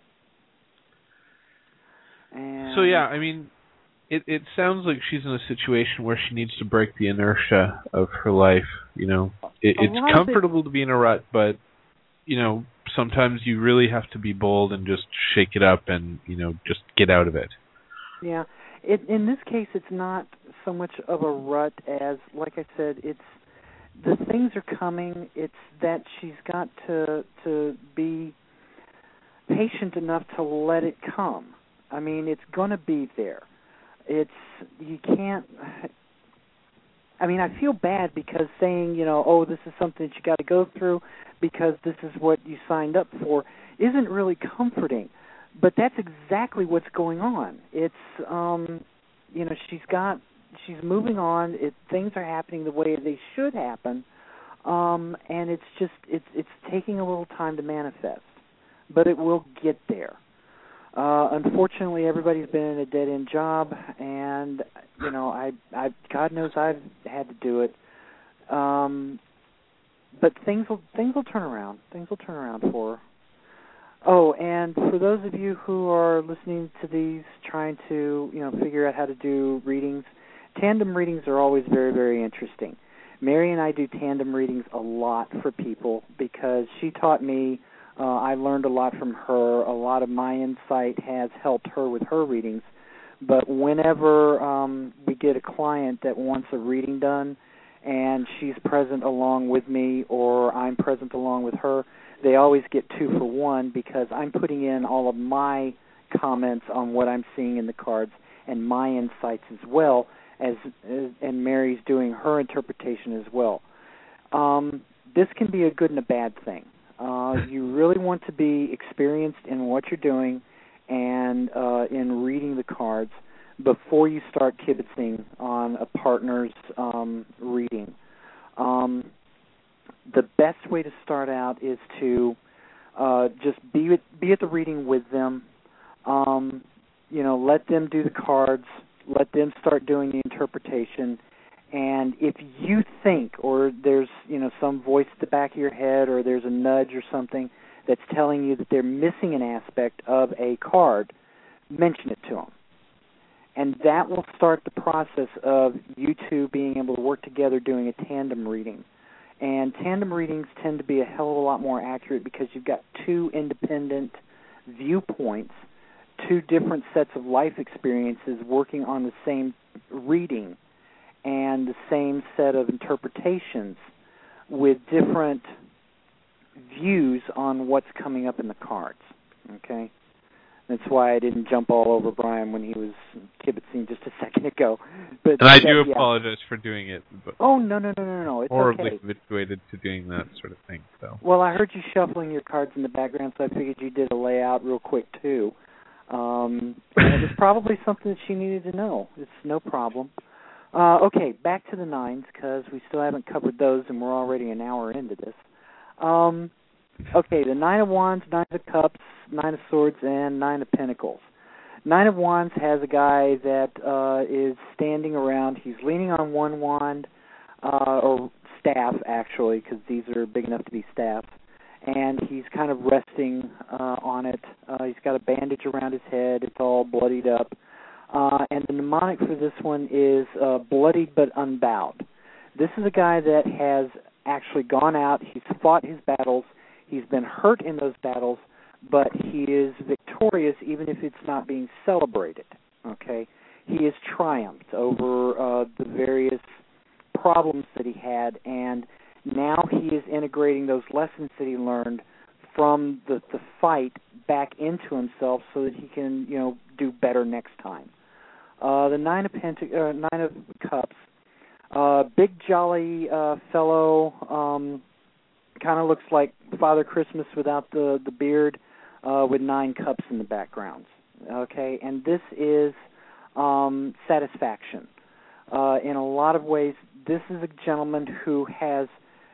And so yeah, I mean, it sounds like she's in a situation where she needs to break the inertia of her life. It's comfortable to be in a rut, but sometimes you really have to be bold and just shake it up and just get out of it. Yeah, in this case, it's not so much of a rut as, like I said, it's the things are coming. It's that she's got to be patient enough to let it come. I mean, it's going to be there. You can't. I mean, I feel bad because saying, this is something that you got to go through because this is what you signed up for isn't really comforting. But that's exactly what's going on. It's, she's moving on. Things are happening the way they should happen, and it's just it's taking a little time to manifest, but it will get there. Unfortunately, everybody's been in a dead-end job, and I God knows I've had to do it. But things will turn around. Things will turn around for her. Oh, and for those of you who are listening to these, trying to figure out how to do readings, tandem readings are always very, very interesting. Mary and I do tandem readings a lot for people because she taught me. I learned a lot from her. A lot of my insight has helped her with her readings. But whenever we get a client that wants a reading done and she's present along with me or I'm present along with her, they always get 2 for 1 because I'm putting in all of my comments on what I'm seeing in the cards and my insights as well, and Mary's doing her interpretation as well. This can be a good and a bad thing. You really want to be experienced in what you're doing and in reading the cards before you start kibitzing on a partner's reading. The best way to start out is to just be at the reading with them. Let them do the cards. Let them start doing the interpretation. And if you think, or there's some voice at the back of your head, or there's a nudge or something that's telling you that they're missing an aspect of a card, mention it to them. And that will start the process of you two being able to work together doing a tandem reading. And tandem readings tend to be a hell of a lot more accurate because you've got two independent viewpoints, two different sets of life experiences working on the same reading and the same set of interpretations with different views on what's coming up in the cards. Okay? That's why I didn't jump all over Brian when he was kibitzing just a second ago. But and I do apologize for doing it. But oh, no. It's horribly okay. habituated to doing that sort of thing. So. Well, I heard you shuffling your cards in the background, so I figured you did a layout real quick, too. And it was probably something that she needed to know. It's no problem. Okay, back to the nines, because we still haven't covered those, and we're already an hour into this. Okay, the Nine of Wands, Nine of Cups, Nine of Swords, and Nine of Pentacles. Nine of Wands has a guy that is standing around. He's leaning on one wand, or staff, actually, because these are big enough to be staffs, and he's kind of resting on it. He's got a bandage around his head. It's all bloodied up. And the mnemonic for this one is bloodied but unbowed. This is a guy that has actually gone out. He's fought his battles. He's been hurt in those battles, but he is victorious even if it's not being celebrated. Okay? He has triumphed over the various problems that he had, and now he is integrating those lessons that he learned from the fight back into himself so that he can, do better next time. The Nine of Cups, big jolly fellow, kind of looks like Father Christmas without the beard, with 9 cups in the background. Okay, and this is satisfaction. In a lot of ways, this is a gentleman who has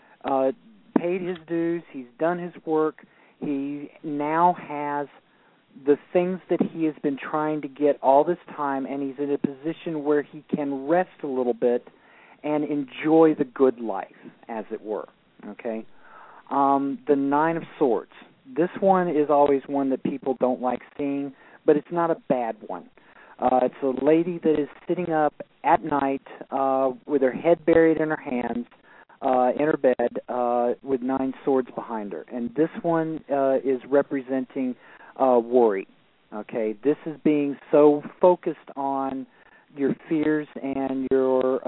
paid his dues. He's done his work. He now has the things that he has been trying to get all this time, and he's in a position where he can rest a little bit and enjoy the good life, as it were. Okay? The Nine of Swords. This one is always one that people don't like seeing, but it's not a bad one. It's a lady that is sitting up at night with her head buried in her hands in her bed with 9 swords behind her. And this one is representing worry. Okay, this is being so focused on your fears and your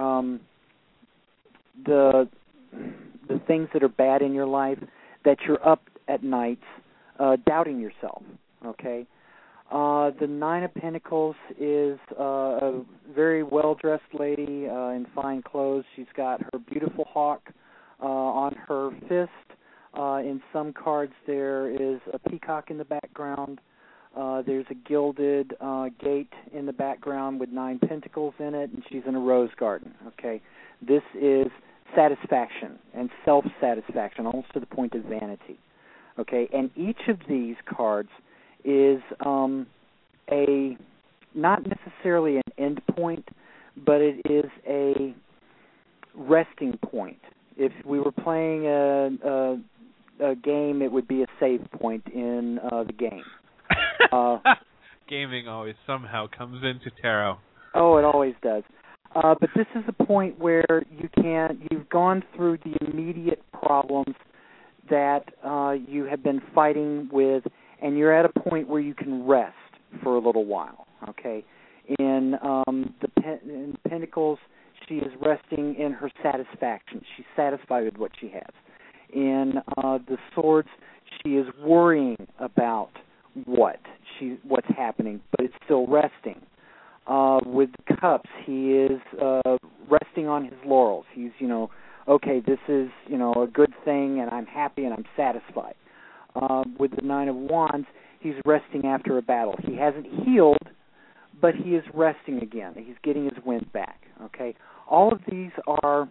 the things that are bad in your life that you're up at nights doubting yourself. Okay. The Nine of Pentacles is a very well-dressed lady in fine clothes. She's got her beautiful hawk on her fist. In some cards there is a peacock in the background. There's a gilded gate in the background with 9 pentacles in it, and she's in a rose garden. Okay, this is satisfaction and self-satisfaction, almost to the point of vanity. Okay, and each of these cards is a not necessarily an end point, but it is a resting point. If we were playing a game, it would be a save point in the game. Gaming always somehow comes into tarot. Oh, it always does. But this is a point where you've gone through the immediate problems that you have been fighting with, and you're at a point where you can rest for a little while. Okay, in Pentacles, she is resting in her satisfaction. She's satisfied with what she has. In the Swords, she is worrying about what? what's happening, but it's still resting. With the cups, he is resting on his laurels. He's, okay, this is, a good thing, and I'm happy and I'm satisfied. With the Nine of Wands, he's resting after a battle. He hasn't healed, but he is resting again. He's getting his wind back. Okay, all of these are.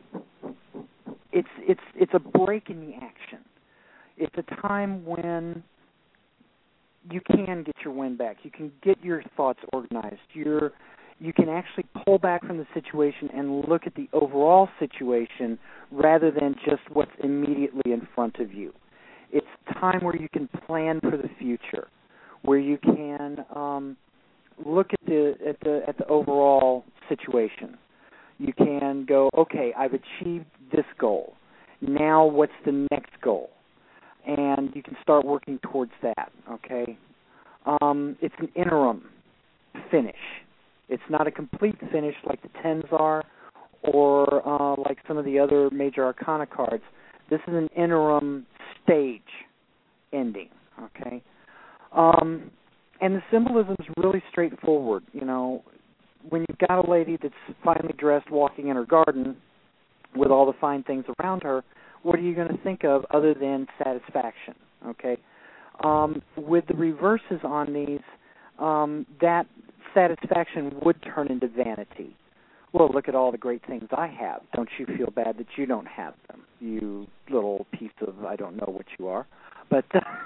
It's a break in the action. It's a time when you can get your wind back. You can get your thoughts organized. You can actually pull back from the situation and look at the overall situation rather than just what's immediately in front of you. It's time where you can plan for the future, where you can look at the overall situation. You can go, okay, I've achieved this goal. Now what's the next goal? And you can start working towards that, okay? It's an interim finish. It's not a complete finish like the Tens are or like some of the other major arcana cards. This is an interim stage ending, okay? And the symbolism is really straightforward. When you've got a lady that's finely dressed walking in her garden with all the fine things around her, what are you going to think of other than satisfaction, okay? With the reverses on these, that satisfaction would turn into vanity. Well, look at all the great things I have. Don't you feel bad that you don't have them, you little piece of I don't know what you are. But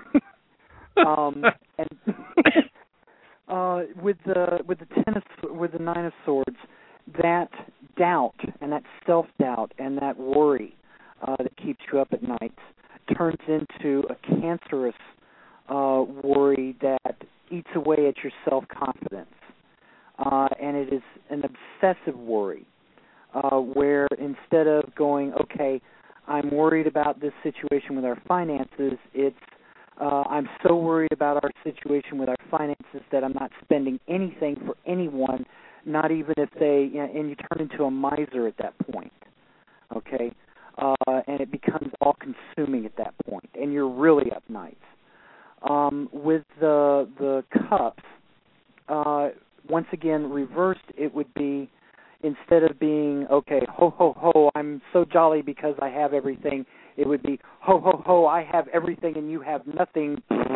with the Nine of Swords, that doubt and that self-doubt and that worry that keeps you up at night turns into a cancerous worry that eats away at your self-confidence. And it is an obsessive worry where instead of going, okay, I'm worried about this situation with our finances, it's I'm so worried about our situation with our finances that I'm not spending anything for anyone, not even if they, and you turn into a miser at that point, okay? And it becomes all-consuming at that point, and you're really up nights. With the cups, once again, reversed, it would be, instead of being, okay, ho, ho, ho, I'm so jolly because I have everything, it would be, ho, ho, ho, I have everything and you have nothing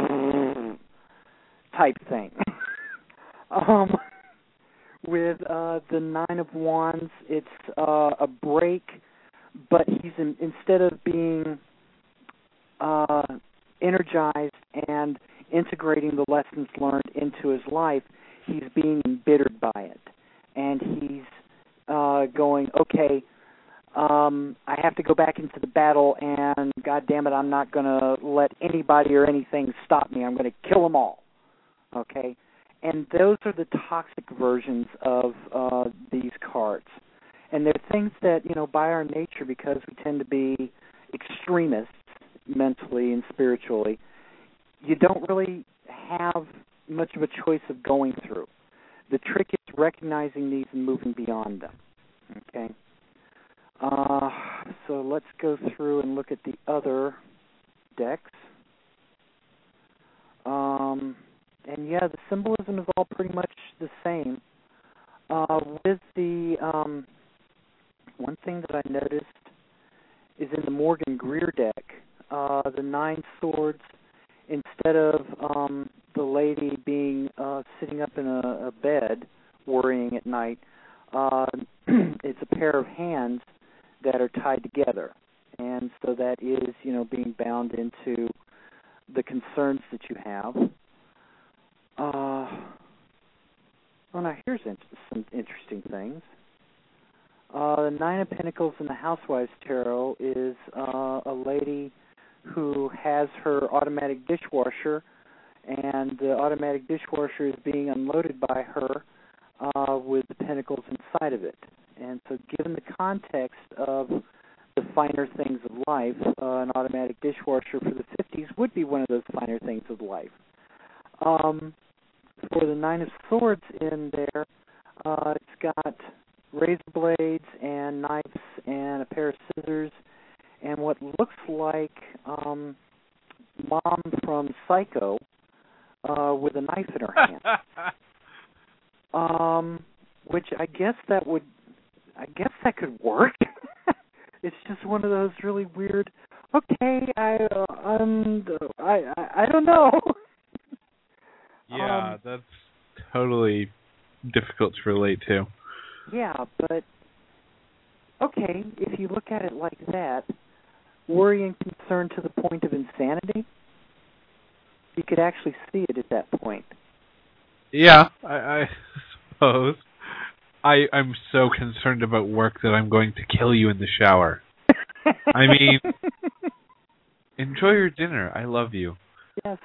type thing. With the Nine of Wands, it's a break, but he's instead of being energized and integrating the lessons learned into his life, he's being embittered by it. And he's going, okay, I have to go back into the battle, and God damn it, I'm not going to let anybody or anything stop me. I'm going to kill them all. Okay? And those are the toxic versions of these cards. And they're things that, by our nature, because we tend to be extremists mentally and spiritually, you don't really have much of a choice of going through. The trick is recognizing these and moving beyond them. Okay? So let's go through and look at the other decks. And yeah, the symbolism is all pretty much the same. With the one thing that I noticed is in the Morgan Greer deck, the Nine Swords, instead of the lady being sitting up in a bed worrying at night, it's a pair of hands that are tied together. And so that is, being bound into the concerns that you have. Well, now here's some interesting things. The Nine of Pentacles in the Housewives Tarot is a lady who has her automatic dishwasher, and the automatic dishwasher is being unloaded by her with the pentacles inside of it. And so given the context of the finer things of life, an automatic dishwasher for the 50s would be one of those finer things of life. For the Nine of Swords in there, it's got razor blades and knives and a pair of scissors and what looks like Mom from Psycho with a knife in her hand. Which I guess that could work. It's just one of those really weird. Okay, I don't know. Yeah, that's totally difficult to relate to. Yeah, but okay, if you look at it like that, worry and concern to the point of insanity, you could actually see it at that point. Yeah, I suppose. I'm so concerned about work that I'm going to kill you in the shower. I mean, enjoy your dinner. I love you. Yes.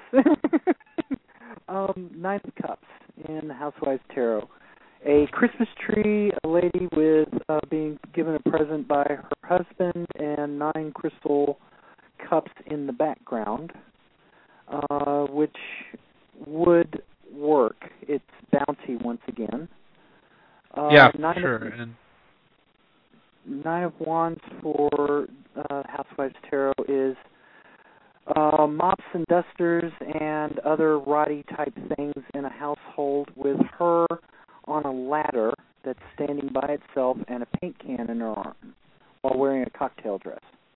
Nine of Cups in Housewives Tarot. A Christmas tree, a lady with being given a present by her husband, and 9 crystal cups in the background, which would work. It's bounty once again. Yeah, sure. Nine of Wands for Housewives Tarot is mops and dusters and other roddy type things in a household, with her on a ladder that's standing by itself and a paint can in her arm while wearing a cocktail dress.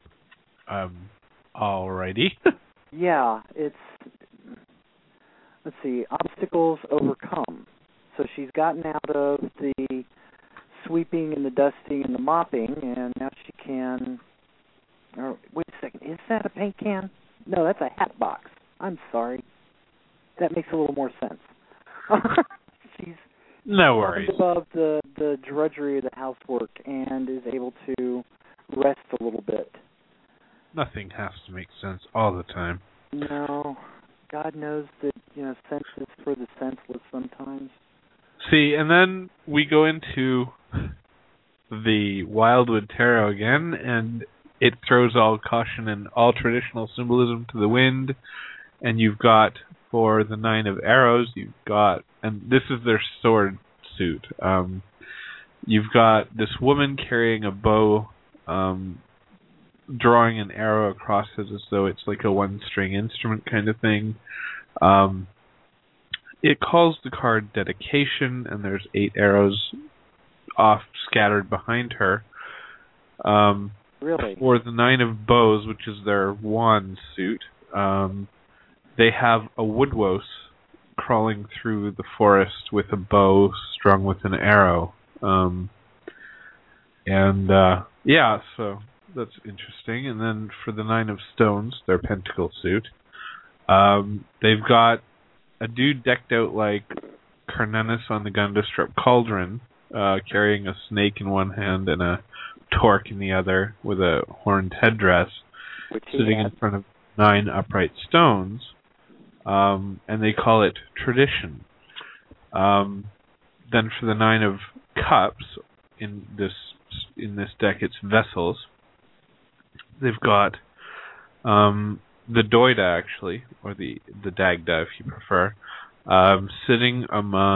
Alrighty. Yeah, it's, let's see, obstacles overcome. So she's gotten out of the sweeping and the dusting and the mopping, and now she can, wait a second, is that a paint can? No, that's a hat box. I'm sorry. That makes a little more sense. She's no worries. Above the drudgery of the housework and is able to rest a little bit. Nothing has to make sense all the time. No. God knows that, sense is for the senseless sometimes. See, and then we go into the Wildwood Tarot again, and it throws all caution and all traditional symbolism to the wind. And you've got, for the 9 of Arrows, you've got, and this is their sword suit, you've got this woman carrying a bow, drawing an arrow across it as though it's like a one-string instrument kind of thing. It calls the card Dedication, and there's 8 arrows off scattered behind her. Really? For the 9 of Bows, which is their wand suit, they have a woodwose crawling through the forest with a bow strung with an arrow. Yeah, so that's interesting. And then for the 9 of Stones, their pentacle suit, they've got a dude decked out like Carnunnos on the Gundestrup Cauldron, carrying a snake in one hand and a torque in the other with a horned headdress, sitting in front of 9 upright stones, and they call it Tradition. Then for the 9 of Cups, in this deck it's Vessels. They've got the Doida, actually, or the Dagda, if you prefer, sitting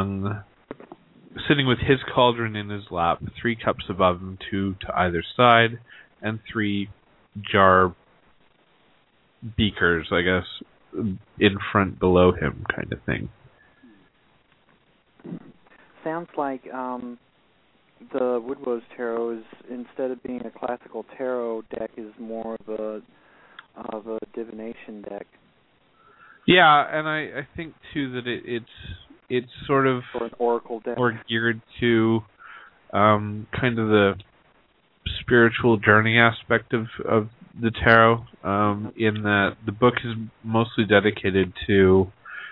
with his cauldron in his lap, 3 cups above him, 2 to either side, and 3 jar beakers, I guess, in front below him, kind of thing. Sounds like the Woodwose Tarot is, instead of being a classical tarot deck, is more of a divination deck. Yeah, and I think too that it's sort of or an oracle deck, more geared to kind of the spiritual journey aspect of the tarot, in that the book is mostly dedicated to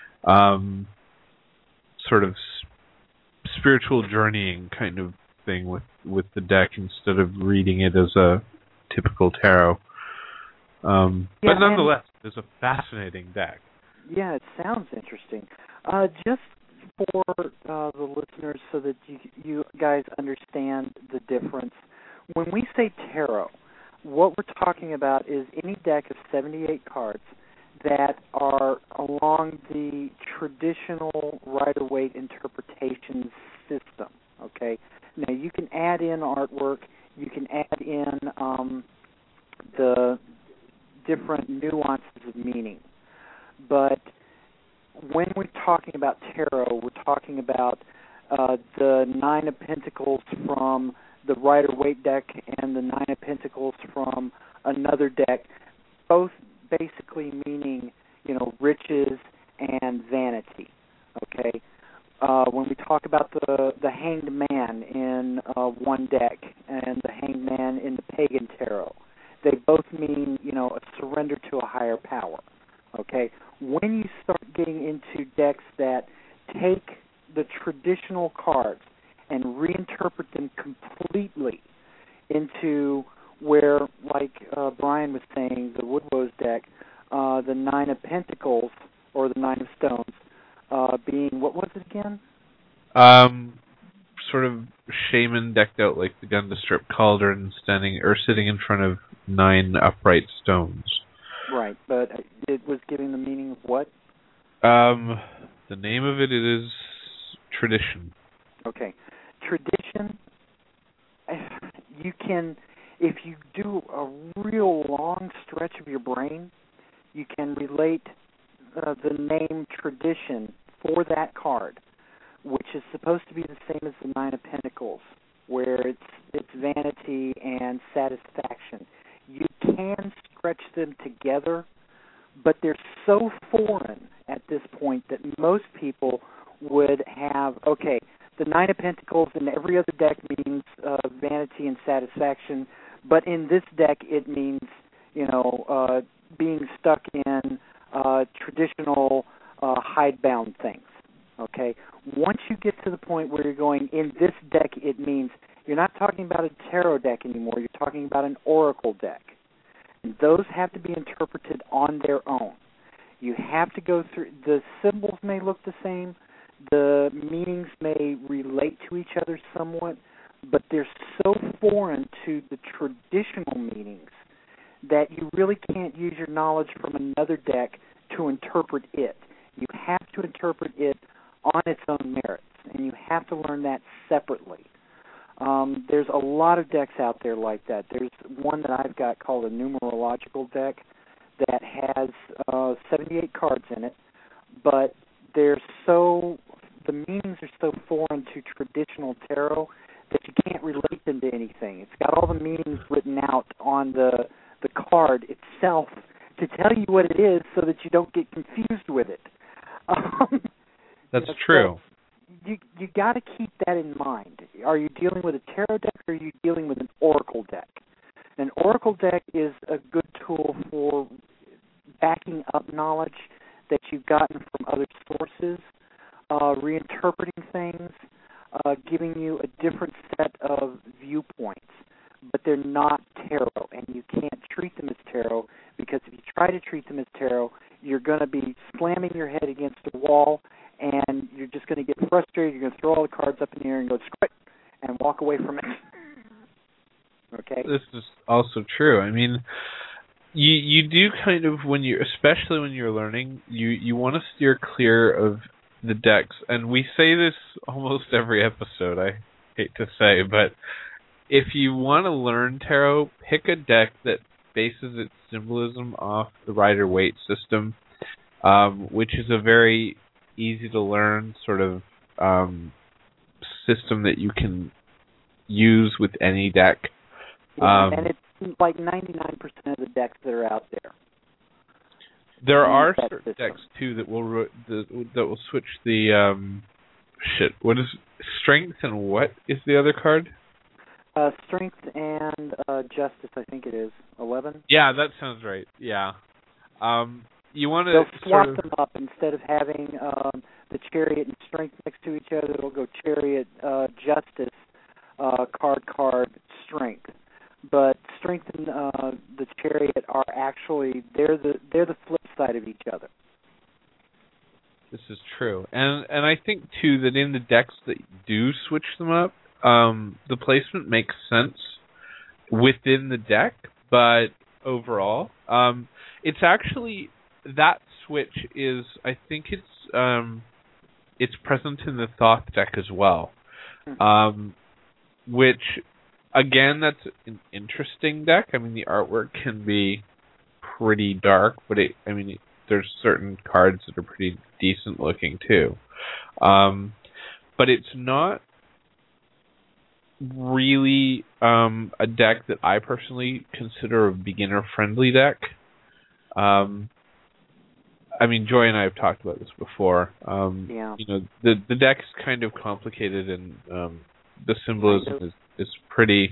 sort of spiritual journeying kind of thing with the deck, instead of reading it as a typical tarot. But nonetheless, it's a fascinating deck. Yeah, it sounds interesting. Just for the listeners, so that you guys understand the difference, when we say tarot, what we're talking about is any deck of 78 cards that are along the traditional Rider-Waite interpretation system. Okay, now you can add in artwork, you can add in the different nuances of meaning, but when we talking about tarot, we're talking about the Nine of Pentacles from the Rider-Waite deck and the Nine of Pentacles from another deck, both basically meaning, riches and vanity. Okay. When we talk about the Hanged Man in one deck and the Hanged Man in the Pagan Tarot, they both mean, a surrender to a higher power. Okay? When you start getting into decks that take the traditional cards and reinterpret them completely into where, like Brian was saying, the Woodrose deck, the Nine of Pentacles or the Nine of Stones being, what was it again? Sort of shaman decked out like the Gundestrup Cauldron, sitting in front of 9 upright stones. Right, but it was giving the meaning of what? The name of it is tradition. Okay. Tradition, you can, if you do a real long stretch of your brain, you can relate the name tradition for that card, which is supposed to be the same as the Nine of Pentacles, where it's vanity and satisfaction. You can stretch them together, but they're so foreign at this point that most people would have, okay, the Nine of Pentacles in every other deck means vanity and satisfaction, but in this deck it means, being stuck in traditional hidebound things. Okay? Once you get to the point where you're going, in this deck it means, you're not talking about a tarot deck anymore, you're talking about an oracle deck. And those have to be interpreted on their own. You have to go through, the symbols may look the same, the meanings may relate to each other somewhat, but they're so foreign to the traditional meanings that you really can't use your knowledge from another deck to interpret it. You have to interpret it on its own merits, and you have to learn that separately. There's a lot of decks out there like that. There's one that I've got called a numerological deck that has 78 cards in it, but the meanings are so foreign to traditional tarot that you can't relate them to anything. It's got all the meanings written out on the card itself to tell you what it is so that you don't get confused with it. That's true. So you got to keep that in mind. Are you dealing with a tarot deck or are you dealing with an oracle deck? An oracle deck is a good tool for backing up knowledge that you've gotten from other sources, reinterpreting things, giving you a different set of viewpoints. But they're not tarot, and you can't treat them as tarot, because if you try to treat them as tarot, you're going to be slamming your head against a wall, and you're just going to get frustrated. You're going to throw all the cards up in the air and go, screw it, and walk away from it. Okay? This is also true. I mean, you do kind of, especially when you're learning, you want to steer clear of the decks, and we say this almost every episode, I hate to say, but if you want to learn tarot, pick a deck that bases its symbolism off the Rider-Waite system, which is a very easy to learn sort of system that you can use with any deck. And it's like 99% of the decks that are out there. There are certain decks too that will switch the what is strength and what is the other card? Strength and justice, I think it is 11. Yeah, that sounds right. Yeah, you want to. They'll swap them up instead of having the chariot and strength next to each other. It'll go chariot, justice, card, strength. But strength and the chariot are actually they're the flip side of each other. This is true, and I think too that in the decks that do switch them up, the placement makes sense within the deck, but overall, it's actually that switch is, I think it's present in the Thoth deck as well, which again, that's an interesting deck. I mean, the artwork can be pretty dark, but there's certain cards that are pretty decent looking too. But it's not really a deck that I personally consider a beginner-friendly deck. I mean, Joy and I have talked about this before. You know, the deck's kind of complicated, and the symbolism is pretty.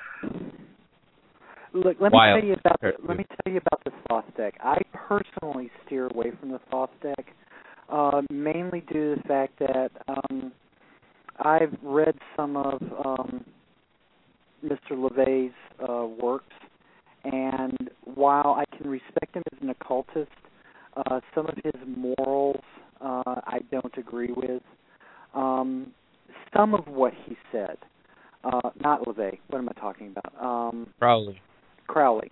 Look, let me tell you about the Thoth deck. I personally steer away from the Thoth deck, mainly due to the fact that I've read some of Mr. LeVay's works, and while I can respect him as an occultist, some of his morals I don't agree with. Some of what he said, not LeVay, what am I talking about? Crowley.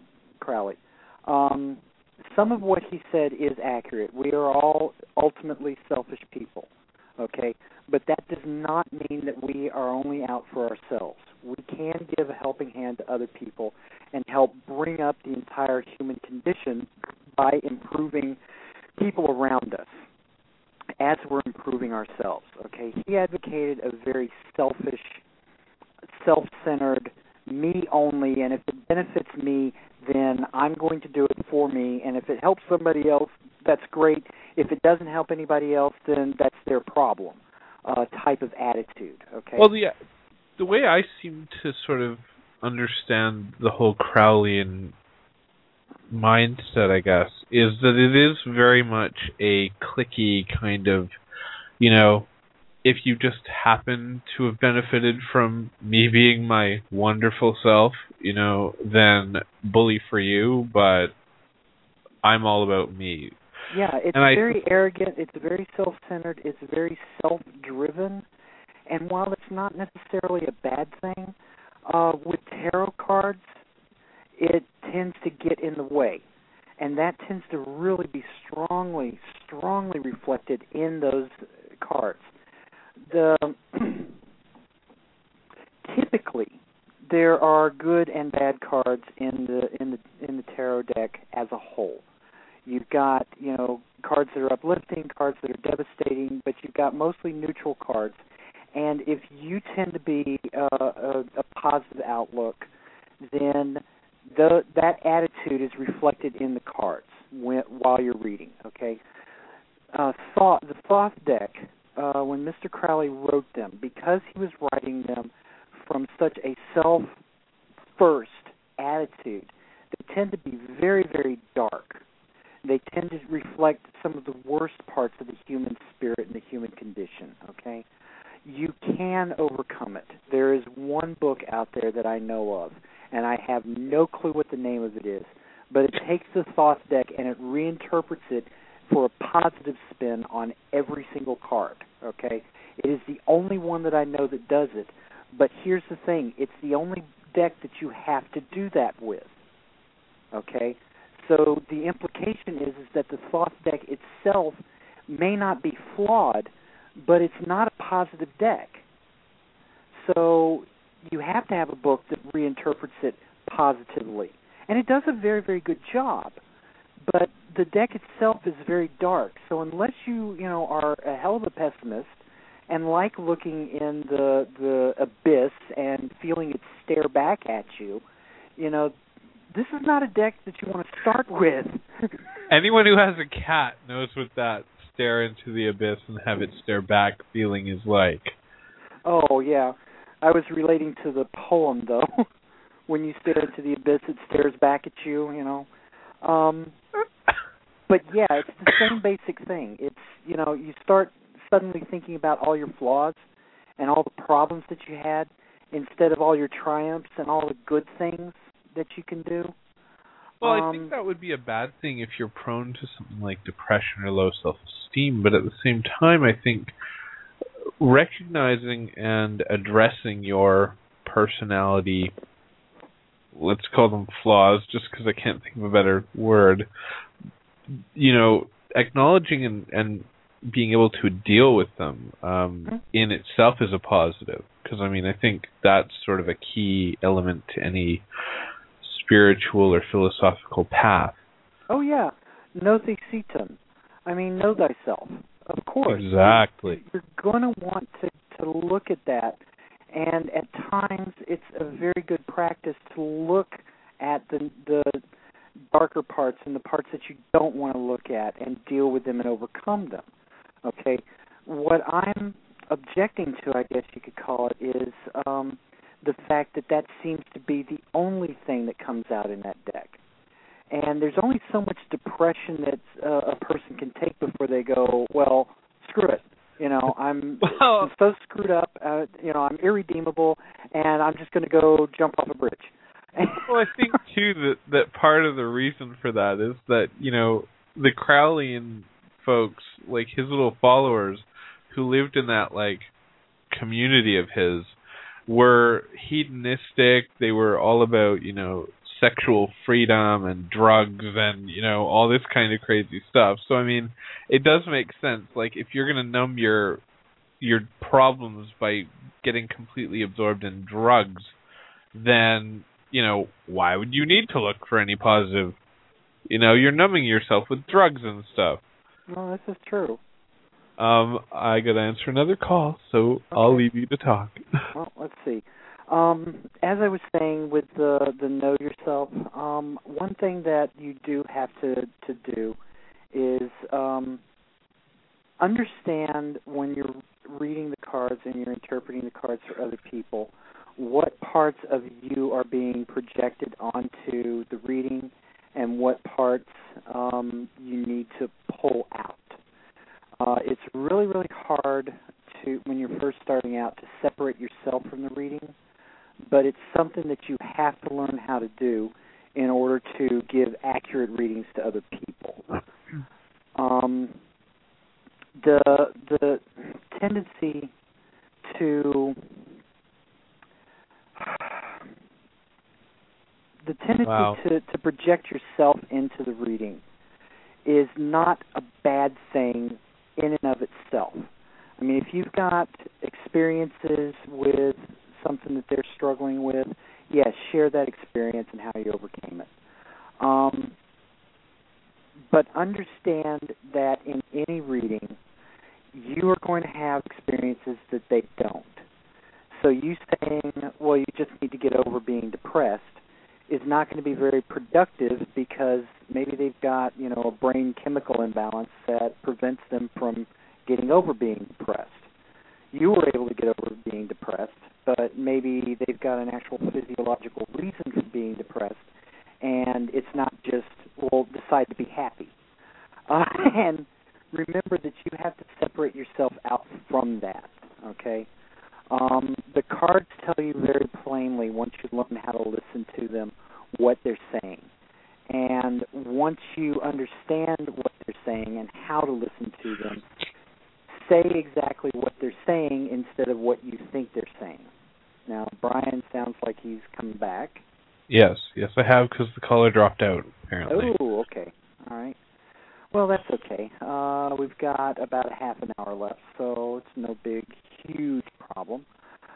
Some of what he said is accurate. We are all ultimately selfish people, okay? But that does not mean that we are only out for ourselves. We can give a helping hand to other people and help bring up the entire human condition by improving people around us as we're improving ourselves, okay? He advocated a very selfish, self-centered, me only, and if it benefits me, then I'm going to do it for me, and if it helps somebody else, that's great. If it doesn't help anybody else, then that's their problem type of attitude, okay? Well, the way I seem to sort of understand the whole Crowleyan mindset, I guess, is that it is very much a cliquey kind of, you know, if you just happen to have benefited from me being my wonderful self, you know, then bully for you, but I'm all about me. Yeah, it's very arrogant, it's very self-centered, it's very self-driven, and while it's not necessarily a bad thing, with tarot cards, it tends to get in the way, and that tends to really be strongly reflected in those cards. Typically, there are good and bad cards in the tarot deck as a whole. You've got, you know, cards that are uplifting, cards that are devastating, but you've got mostly neutral cards. And if you tend to be a positive outlook, then that attitude is reflected in the cards while you're reading. Okay, the Thoth deck, when Mr. Crowley wrote them, because he was writing them from such a self-first attitude, they tend to be very, very dark. They tend to reflect some of the worst parts of the human spirit and the human condition, okay? You can overcome it. There is one book out there that I know of, and I have no clue what the name of it is, but it takes the Thoth deck and it reinterprets it for a positive spin on every single card, okay? It is the only one that I know that does it, but here's the thing. It's the only deck that you have to do that with, okay? So the implication is that the Thoth deck itself may not be flawed, but it's not a positive deck. So you have to have a book that reinterprets it positively. And it does a very, very good job. But the deck itself is very dark. So unless you are a hell of a pessimist and like looking in the abyss and feeling it stare back at you, this is not a deck that you want to start with. Anyone who has a cat knows what that stare into the abyss and have it stare back feeling is like. Oh, yeah. I was relating to the poem, though. When you stare into the abyss, it stares back at you, But, yeah, it's the same basic thing. It's, you start suddenly thinking about all your flaws and all the problems that you had instead of all your triumphs and all the good things that you can do. Well, I think that would be a bad thing if you're prone to something like depression or low self-esteem, but at the same time, I think recognizing and addressing your personality, let's call them flaws, just because I can't think of a better word, acknowledging and being able to deal with them in itself is a positive. Because, I think that's sort of a key element to any spiritual or philosophical path. Oh, yeah. know thecitum. I mean, know thyself. Of course. Exactly. You're going to want to look at that. And at times, it's a very good practice to look at the darker parts and the parts that you don't want to look at and deal with them and overcome them. Okay? What I'm objecting to, I guess you could call it, is the fact that seems to be the only thing that comes out in that deck. And there's only so much depression that a person can take before they go, well, screw it. I'm so screwed up. I'm irredeemable, and I'm just going to go jump off a bridge. Well, I think too that part of the reason for that is that the Crowleyan folks, like his little followers, who lived in that like community of his, were hedonistic. They were all about sexual freedom and drugs and all this kind of crazy stuff. So I mean, it does make sense. Like if you're going to numb your problems by getting completely absorbed in drugs, then why would you need to look for any positive? You're numbing yourself with drugs and stuff. Well, this is true. I got to answer another call, so okay. I'll leave you to talk. Well, let's see. As I was saying with the know yourself, one thing that you do have to do is understand when you're reading the cards and you're interpreting the cards for other people, what parts of you are being projected onto the reading and what parts you need to pull out. It's really, really hard when you're first starting out, to separate yourself from the reading, but it's something that you have to learn how to do in order to give accurate readings to other people. The tendency to to project yourself into the reading is not a bad thing in and of itself. I mean, if you've got experiences with something that they're struggling with, yes, share that experience and how you overcame it. But understand that in any reading, you are going to have experiences that they don't. So you saying, well, you just need to get over being depressed is not going to be very productive, because maybe they've got, a brain chemical imbalance that prevents them from getting over being depressed. You were able to get over being depressed, but maybe they've got an actual physiological reason for being depressed, and it's not just, well, decide to be happy. And remember that you have to separate yourself out from that, okay? The cards tell you very plainly, once you learn how to listen to them, what they're saying. And once you understand what they're saying and how to listen to them, say exactly what they're saying instead of what you think they're saying. Now, Brian sounds like he's coming back. Yes, I have, because the caller dropped out, apparently. Oh, okay. All right. Well, that's okay. We've got about a half an hour left, so it's no big, huge problem.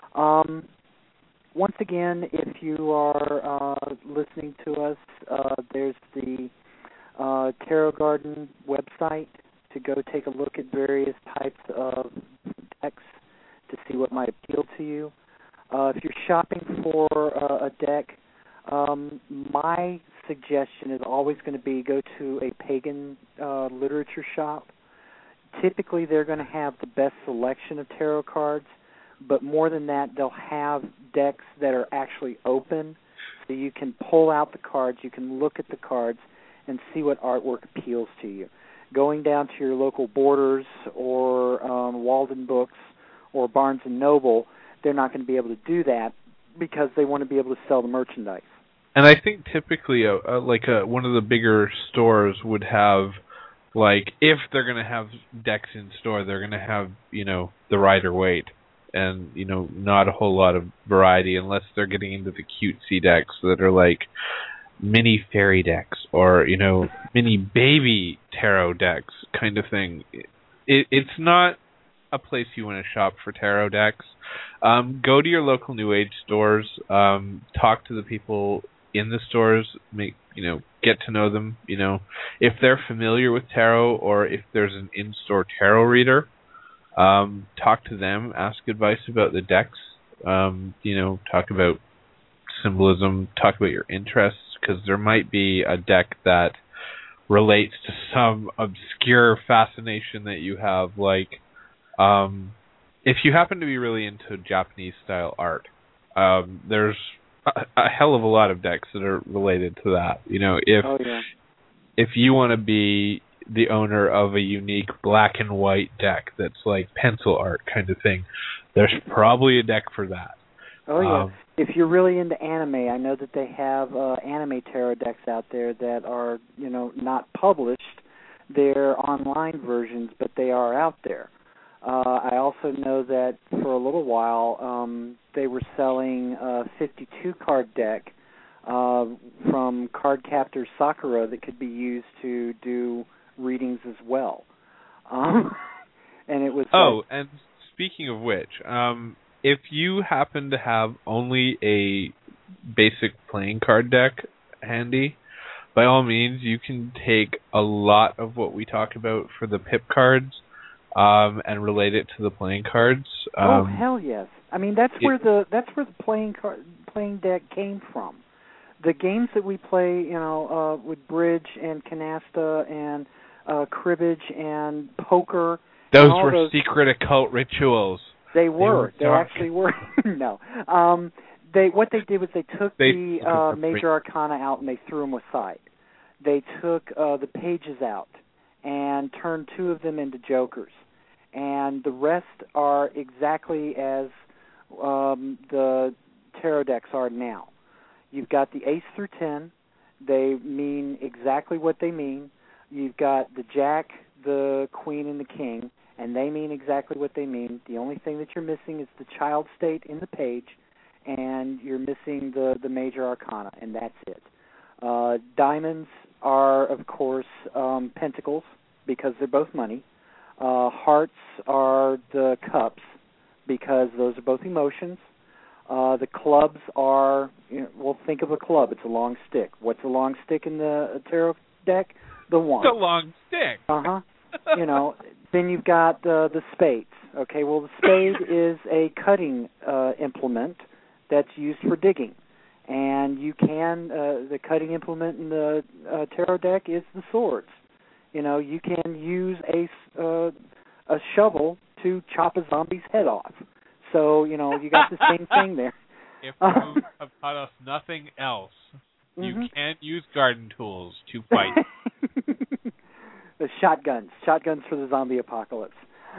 Once again, if you are listening to us, there's the Tarot Garden website to go take a look at various types of decks to see what might appeal to you. If you're shopping for a deck, my suggestion is always going to be go to a pagan literature shop. Typically, they're going to have the best selection of tarot cards, but more than that, they'll have decks that are actually open, so you can pull out the cards, you can look at the cards, and see what artwork appeals to you. Going down to your local Borders or Walden Books or Barnes & Noble, they're not going to be able to do that because they want to be able to sell the merchandise. And I think typically, one of the bigger stores would have, like, if they're going to have decks in store, they're going to have, the Rider-Waite, and, not a whole lot of variety unless they're getting into the cutesy decks that are like mini fairy decks or, mini baby tarot decks kind of thing. It's not a place you want to shop for tarot decks. Go to your local New Age stores, talk to the people in the stores, get to know them. If they're familiar with tarot, or if there's an in-store tarot reader, talk to them, ask advice about the decks. Talk about symbolism, talk about your interests, because there might be a deck that relates to some obscure fascination that you have. Like, if you happen to be really into Japanese style art, there's a hell of a lot of decks that are related to that. If you want to be the owner of a unique black and white deck that's like pencil art kind of thing, there's probably a deck for that. Oh, yeah. If you're really into anime, I know that they have anime tarot decks out there that are, not published. They're online versions, but they are out there. I also know that for a little while they were selling a 52-card deck from Cardcaptor Sakura that could be used to do readings as well. And it was... and speaking of which... if you happen to have only a basic playing card deck handy, by all means, you can take a lot of what we talk about for the pip cards and relate it to the playing cards. Hell yes! I mean, that's where the playing deck came from. The games that we play, with bridge and canasta and cribbage and poker. Those were secret occult rituals. They were. They actually were. No. What they did was they took the major arcana out and they threw them aside. They took the pages out and turned 2 of them into jokers. And the rest are exactly as the tarot decks are now. You've got the ace through 10. They mean exactly what they mean. You've got the jack, the queen, and the king. And they mean exactly what they mean. The only thing that you're missing is the child state in the page, and you're missing the major arcana, and that's it. Diamonds are, of course, pentacles, because they're both money. Hearts are the cups, because those are both emotions. The clubs are, think of a club. It's a long stick. What's a long stick in the tarot deck? The one. The long stick. Uh-huh. Then you've got the spades. Okay, well, the spade is a cutting implement that's used for digging. And the cutting implement in the tarot deck is the swords. You can use a shovel to chop a zombie's head off. So, you got the same thing there. If you have taught us nothing else, you can't use garden tools to fight. The shotguns for the zombie apocalypse.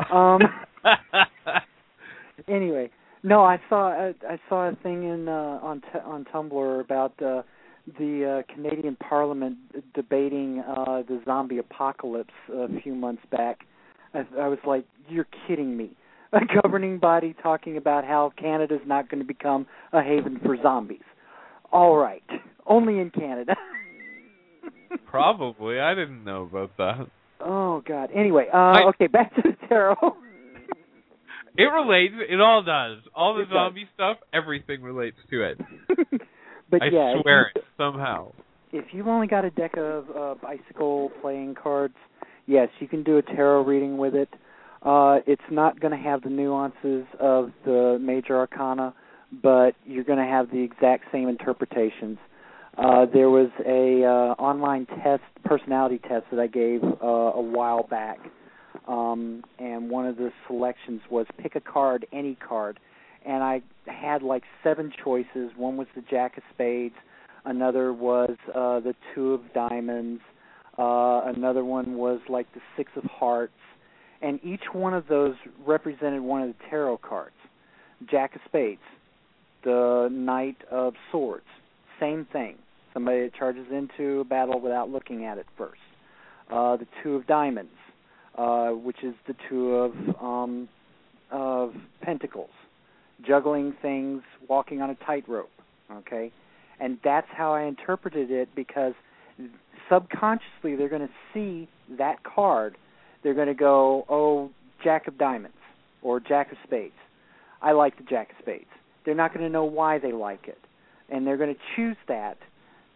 Anyway, no, I saw a thing on Tumblr about the Canadian Parliament debating the zombie apocalypse a few months back. I was like, you're kidding me. A governing body talking about how Canada's not going to become a haven for zombies. All right, only in Canada. Probably. I didn't know about that. Oh, God. Anyway, okay, back to the tarot. It relates. It all does. All the zombie stuff, everything relates to it. But I swear it, somehow. If you've only got a deck of bicycle playing cards, yes, you can do a tarot reading with it. It's not going to have the nuances of the major arcana, but you're going to have the exact same interpretations. There was a online personality test that I gave a while back, and one of the selections was pick a card, any card, and I had like 7 choices. One was the Jack of Spades, another was the 2 of Diamonds, another one was like the 6 of Hearts, and each one of those represented one of the tarot cards. Jack of Spades, the Knight of Swords, same thing. Somebody that charges into a battle without looking at it first. The 2 of Diamonds, which is the 2 of Pentacles, juggling things, walking on a tightrope. Okay, and that's how I interpreted it, because subconsciously they're going to see that card. They're going to go, oh, Jack of Diamonds or Jack of Spades. I like the Jack of Spades. They're not going to know why they like it, and they're going to choose that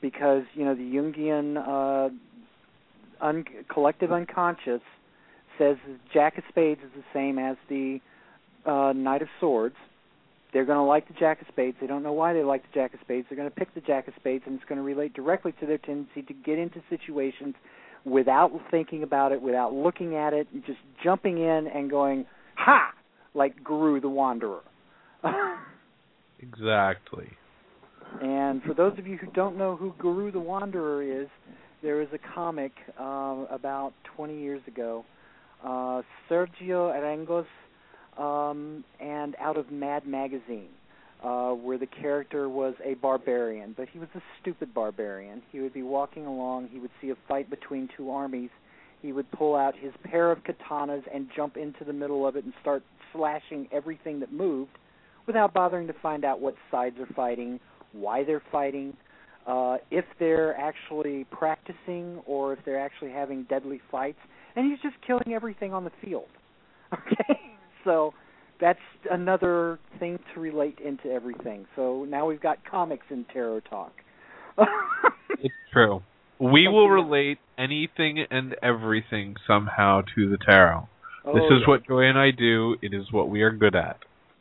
because the Jungian collective unconscious says the Jack of Spades is the same as the Knight of Swords. They're going to like the Jack of Spades. They don't know why they like the Jack of Spades. They're going to pick the Jack of Spades, and it's going to relate directly to their tendency to get into situations without thinking about it, without looking at it, and just jumping in and going, ha, like Guru the Wanderer. Exactly. And for those of you who don't know who Guru the Wanderer is, there was a comic about 20 years ago, Sergio Arengos, and out of Mad Magazine, where the character was a barbarian, but he was a stupid barbarian. He would be walking along, he would see a fight between two armies, he would pull out his pair of katanas and jump into the middle of it and start slashing everything that moved without bothering to find out what sides are fighting, why they're fighting, if they're actually practicing or if they're actually having deadly fights, and he's just killing everything on the field. Okay? So that's another thing to relate into everything. So now we've got comics in Tarot Talk. It's true. We will relate anything and everything somehow to the tarot. This is what Joy and I do. It is what we are good at.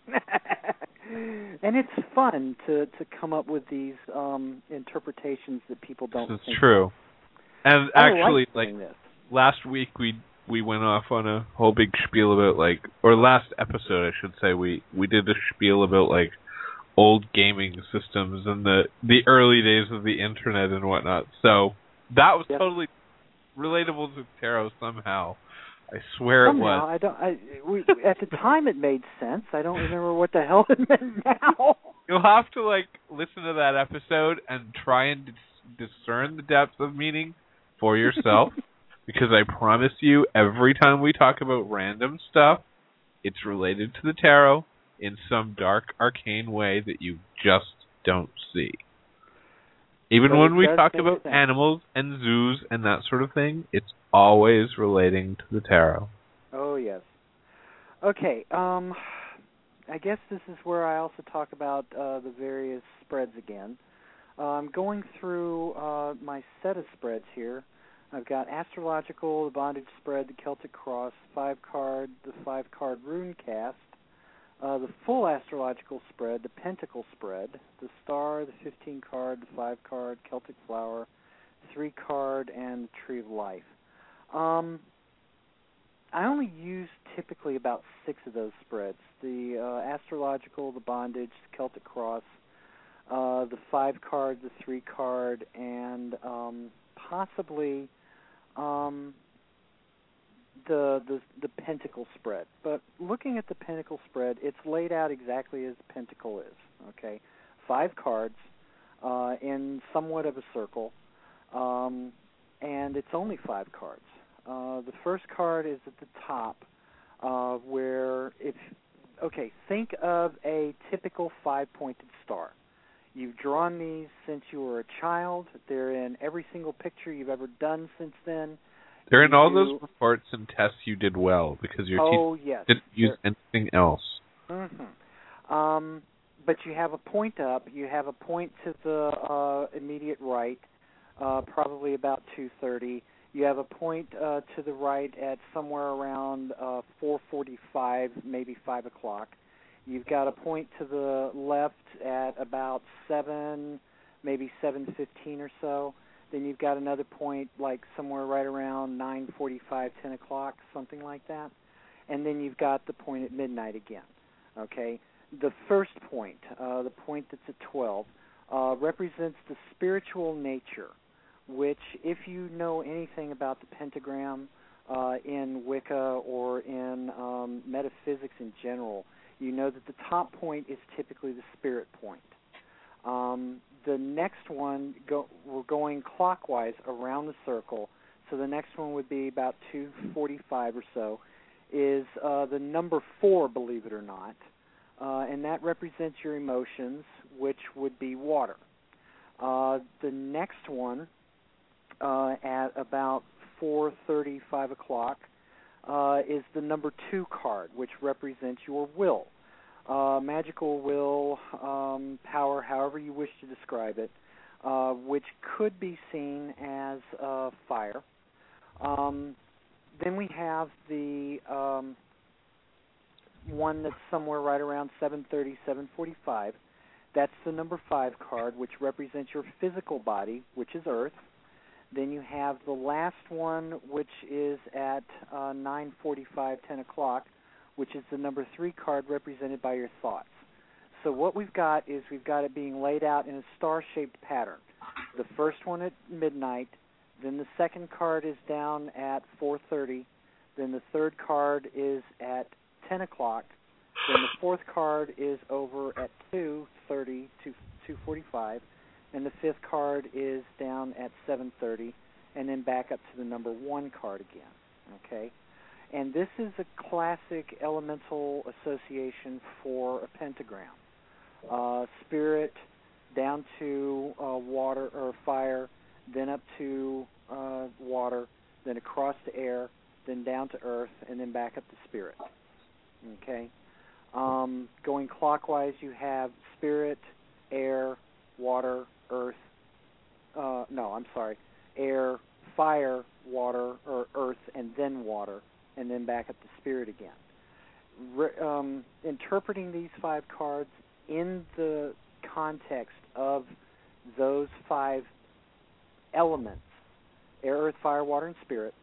And it's fun to come up with these interpretations that people don't think. This is true. Of. And actually, like this. Last week we went off on a whole big spiel about or last episode I should say, we did a spiel about old gaming systems and the early days of the internet and whatnot. So that was totally relatable to tarot somehow. I swear somehow, it was. At the time it made sense. I don't remember what the hell it meant now. You'll have to listen to that episode and try and discern the depth of meaning for yourself. Because I promise you, every time we talk about random stuff, it's related to the tarot in some dark, arcane way that you just don't see. Even when we talk about animals and zoos and that sort of thing, it's always relating to the tarot. Oh, yes. Okay, I guess this is where I also talk about the various spreads again. I'm going through my set of spreads here. I've got Astrological, the Bondage Spread, the Celtic Cross, the 5-card Rune Cast, the full Astrological Spread, the Pentacle Spread, the Star, the 15-card, the 5-card, Celtic Flower, 3-card, and the Tree of Life. I only use typically about 6 of those spreads. The Astrological, the Bondage, the Celtic Cross, the 5-card, the 3-card, and possibly the Pentacle Spread. But looking at the Pentacle Spread, it's laid out exactly as the Pentacle is. Okay, 5 cards in somewhat of a circle, and it's only 5 cards. The first card is at the top, where think of a typical 5-pointed star. You've drawn these since you were a child. They're in every single picture you've ever done since then. They're in all those reports and tests you did well because your teacher didn't use anything else. Mm-hmm. But you have a point up. You have a point to the immediate right, probably about 2:30. You have a point to the right at somewhere around 4:45, maybe 5 o'clock. You've got a point to the left at about 7, maybe 7:15 or so. Then you've got another point somewhere right around 9:45, 10 o'clock, something like that. And then you've got the point at midnight again. Okay? The first point, the point that's at 12, represents the spiritual nature, which if you know anything about the pentagram in Wicca or in metaphysics in general, you know that the top point is typically the spirit point. The next one, we're going clockwise around the circle, so the next one would be about 2:45 or so, is the number 4, believe it or not, and that represents your emotions, which would be water. The next one, at about 4:30, 5 o'clock, is the number 2 card, which represents your will. Magical will, power, however you wish to describe it. which could be seen as fire. Then we have the one that's somewhere right around 7:30, 7:45. That's the number 5 card, which represents your physical body, which is Earth. Then you have the last one, which is at 9:45, 10 o'clock, which is the number 3 card represented by your thoughts. So what we've got is we've got it being laid out in a star-shaped pattern. The first one at midnight, then the second card is down at 4:30, then the third card is at 10 o'clock, then the fourth card is over at 2:30 to 2:45, and the fifth card is down at 7:30, and then back up to the number 1 card again, okay? And this is a classic elemental association for a pentagram. Spirit down to water or fire, then up to water, then across to air, then down to earth, and then back up to spirit, okay? Going clockwise, you have spirit, air, water, earth. Air, fire, water, or earth, and then water, and then back up to spirit again. Interpreting these 5 cards in the context of those 5 elements, air, earth, fire, water, and spirit,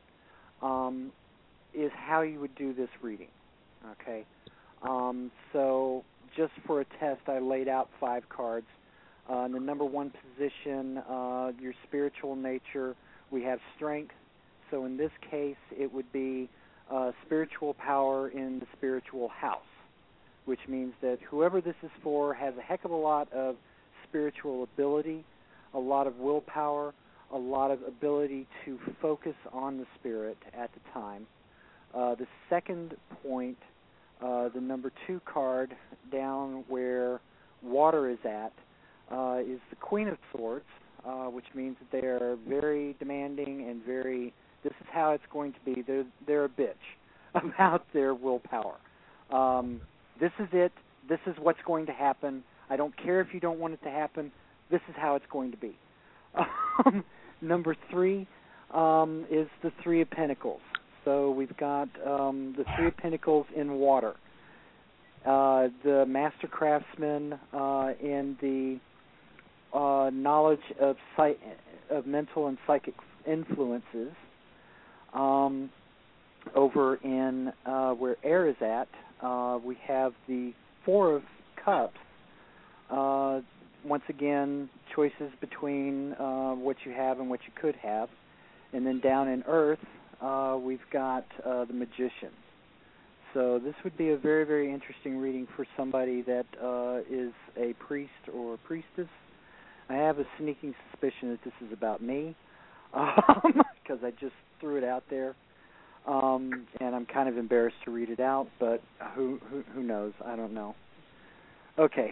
is how you would do this reading, okay? So just for a test, I laid out 5 cards. In the number 1 position, your spiritual nature, we have strength. So in this case, it would be spiritual power in the spiritual house, which means that whoever this is for has a heck of a lot of spiritual ability, a lot of willpower, a lot of ability to focus on the spirit at the time. The second point, the number 2 card down where water is at, is the Queen of Swords, which means that they are very demanding and this is how it's going to be. They're a bitch about their willpower. This is it. This is what's going to happen. I don't care if you don't want it to happen. This is how it's going to be. Number 3 is the 3 of Pentacles. So we've got the 3 of Pentacles in water. The Master Craftsman in the knowledge of mental and psychic influences. Over in where air is at, we have the 4 of Cups. Once again, choices between what you have and what you could have. And then down in earth, we've got the Magician. So this would be a very, very interesting reading for somebody that is a priest or a priestess. I have a sneaking suspicion that this is about me, because I just threw it out there, and I'm kind of embarrassed to read it out, but who knows? I don't know. Okay.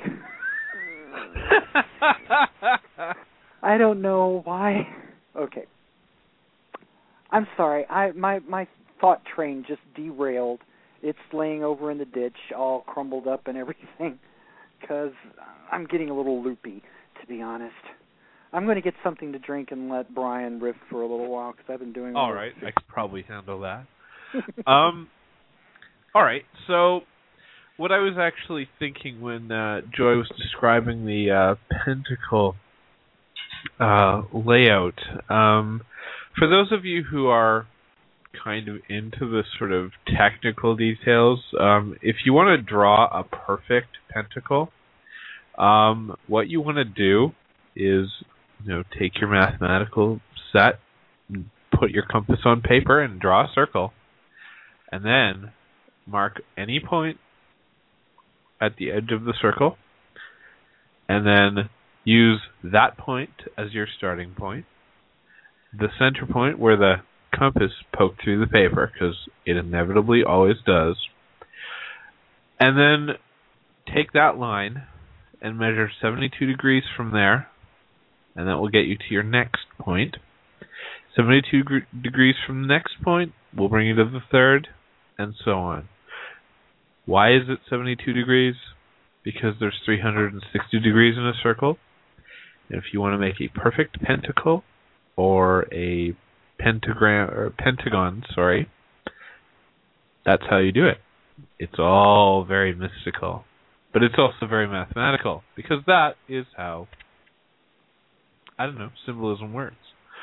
I don't know why. Okay. I'm sorry. My thought train just derailed. It's laying over in the ditch, all crumbled up and everything, because I'm getting a little loopy, to be honest. I'm going to get something to drink and let Brian riff for a little while, because I've been doing all right, I could probably handle that. All right, so what I was actually thinking when Joy was describing the pentacle layout, for those of you who are kind of into the sort of technical details, if you want to draw a perfect pentacle, what you want to do is, take your mathematical set, put your compass on paper, and draw a circle, and then mark any point at the edge of the circle, and then use that point as your starting point, the center point where the compass poked through the paper, because it inevitably always does, and then take that line and measure 72 degrees from there, and that will get you to your next point. 72 degrees from the next point will bring you to the third, and so on. Why is it 72 degrees? Because there's 360 degrees in a circle, If you want to make a perfect pentacle or a pentagon, that's how you do it. It's all very mystical, but it's also very mathematical, because that is how, I don't know, symbolism works.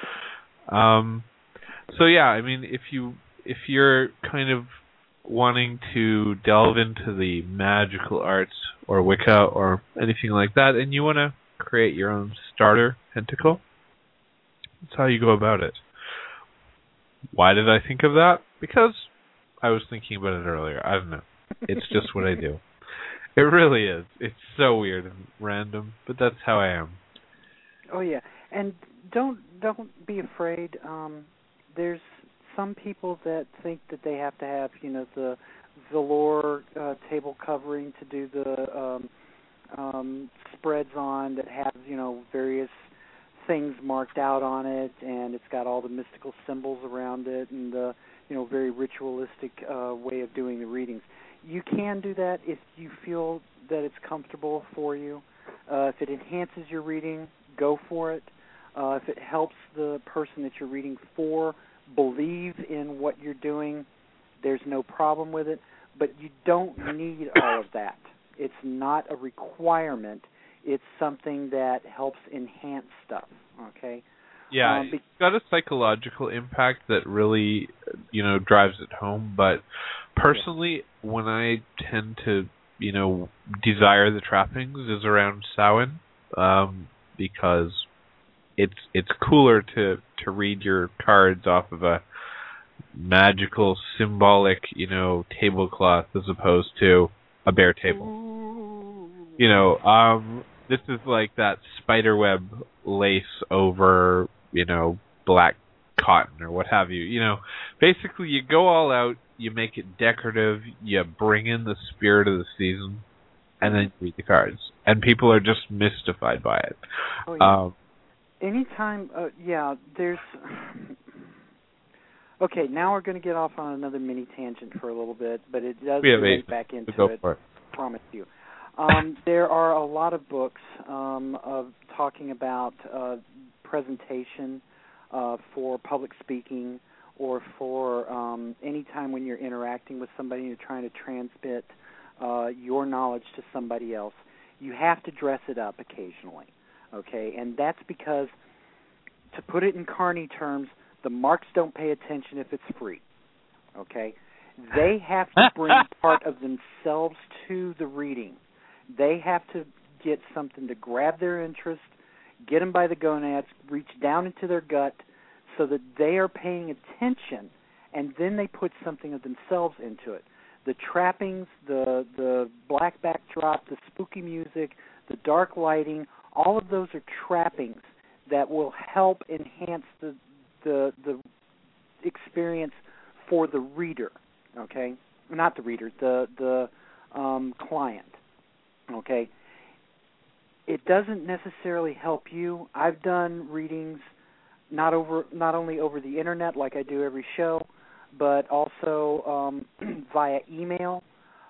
So yeah, I mean, if you're kind of wanting to delve into the magical arts or Wicca or anything like that, and you want to create your own starter pentacle, that's how you go about it. Why did I think of that? Because I was thinking about it earlier. I don't know. It's just what I do. It really is. It's so weird and random, but that's how I am. Oh yeah, and don't be afraid. There's some people that think that they have to have, the velour table covering to do the spreads on that have, various things marked out on it, and it's got all the mystical symbols around it, and the, very ritualistic way of doing the readings. You can do that if you feel that it's comfortable for you. If it enhances your reading, go for it. If it helps the person that you're reading for believe in what you're doing, there's no problem with it. But you don't need all of that. It's not a requirement. It's something that helps enhance stuff, okay? Yeah, it's got a psychological impact that really, drives it home. But personally, when I tend to, desire the trappings is around Samhain, because it's cooler to read your cards off of a magical, symbolic, tablecloth as opposed to a bare table. This is like that spiderweb lace over, black cotton or what have you. Basically you go all out, you make it decorative, you bring in the spirit of the season, and then you read the cards. And people are just mystified by it. Oh, yeah. Anytime, there's... Okay, now we're going to get off on another mini tangent for a little bit, but it does relate back into it. Promise you. There are a lot of books of talking about presentation for public speaking, or for any time when you're interacting with somebody and you're trying to transmit your knowledge to somebody else. You have to dress it up occasionally, okay? And that's because, to put it in carny terms, the marks don't pay attention if it's free, okay? They have to bring part of themselves to the reading. They have to get something to grab their interest, get them by the gonads, reach down into their gut so that they are paying attention, and then they put something of themselves into it. The trappings, the black backdrop, the spooky music, the dark lighting, all of those are trappings that will help enhance the experience for the reader, okay? Not the reader, the client, okay? It doesn't necessarily help you. I've done readings not only over the internet like I do every show, but also via email,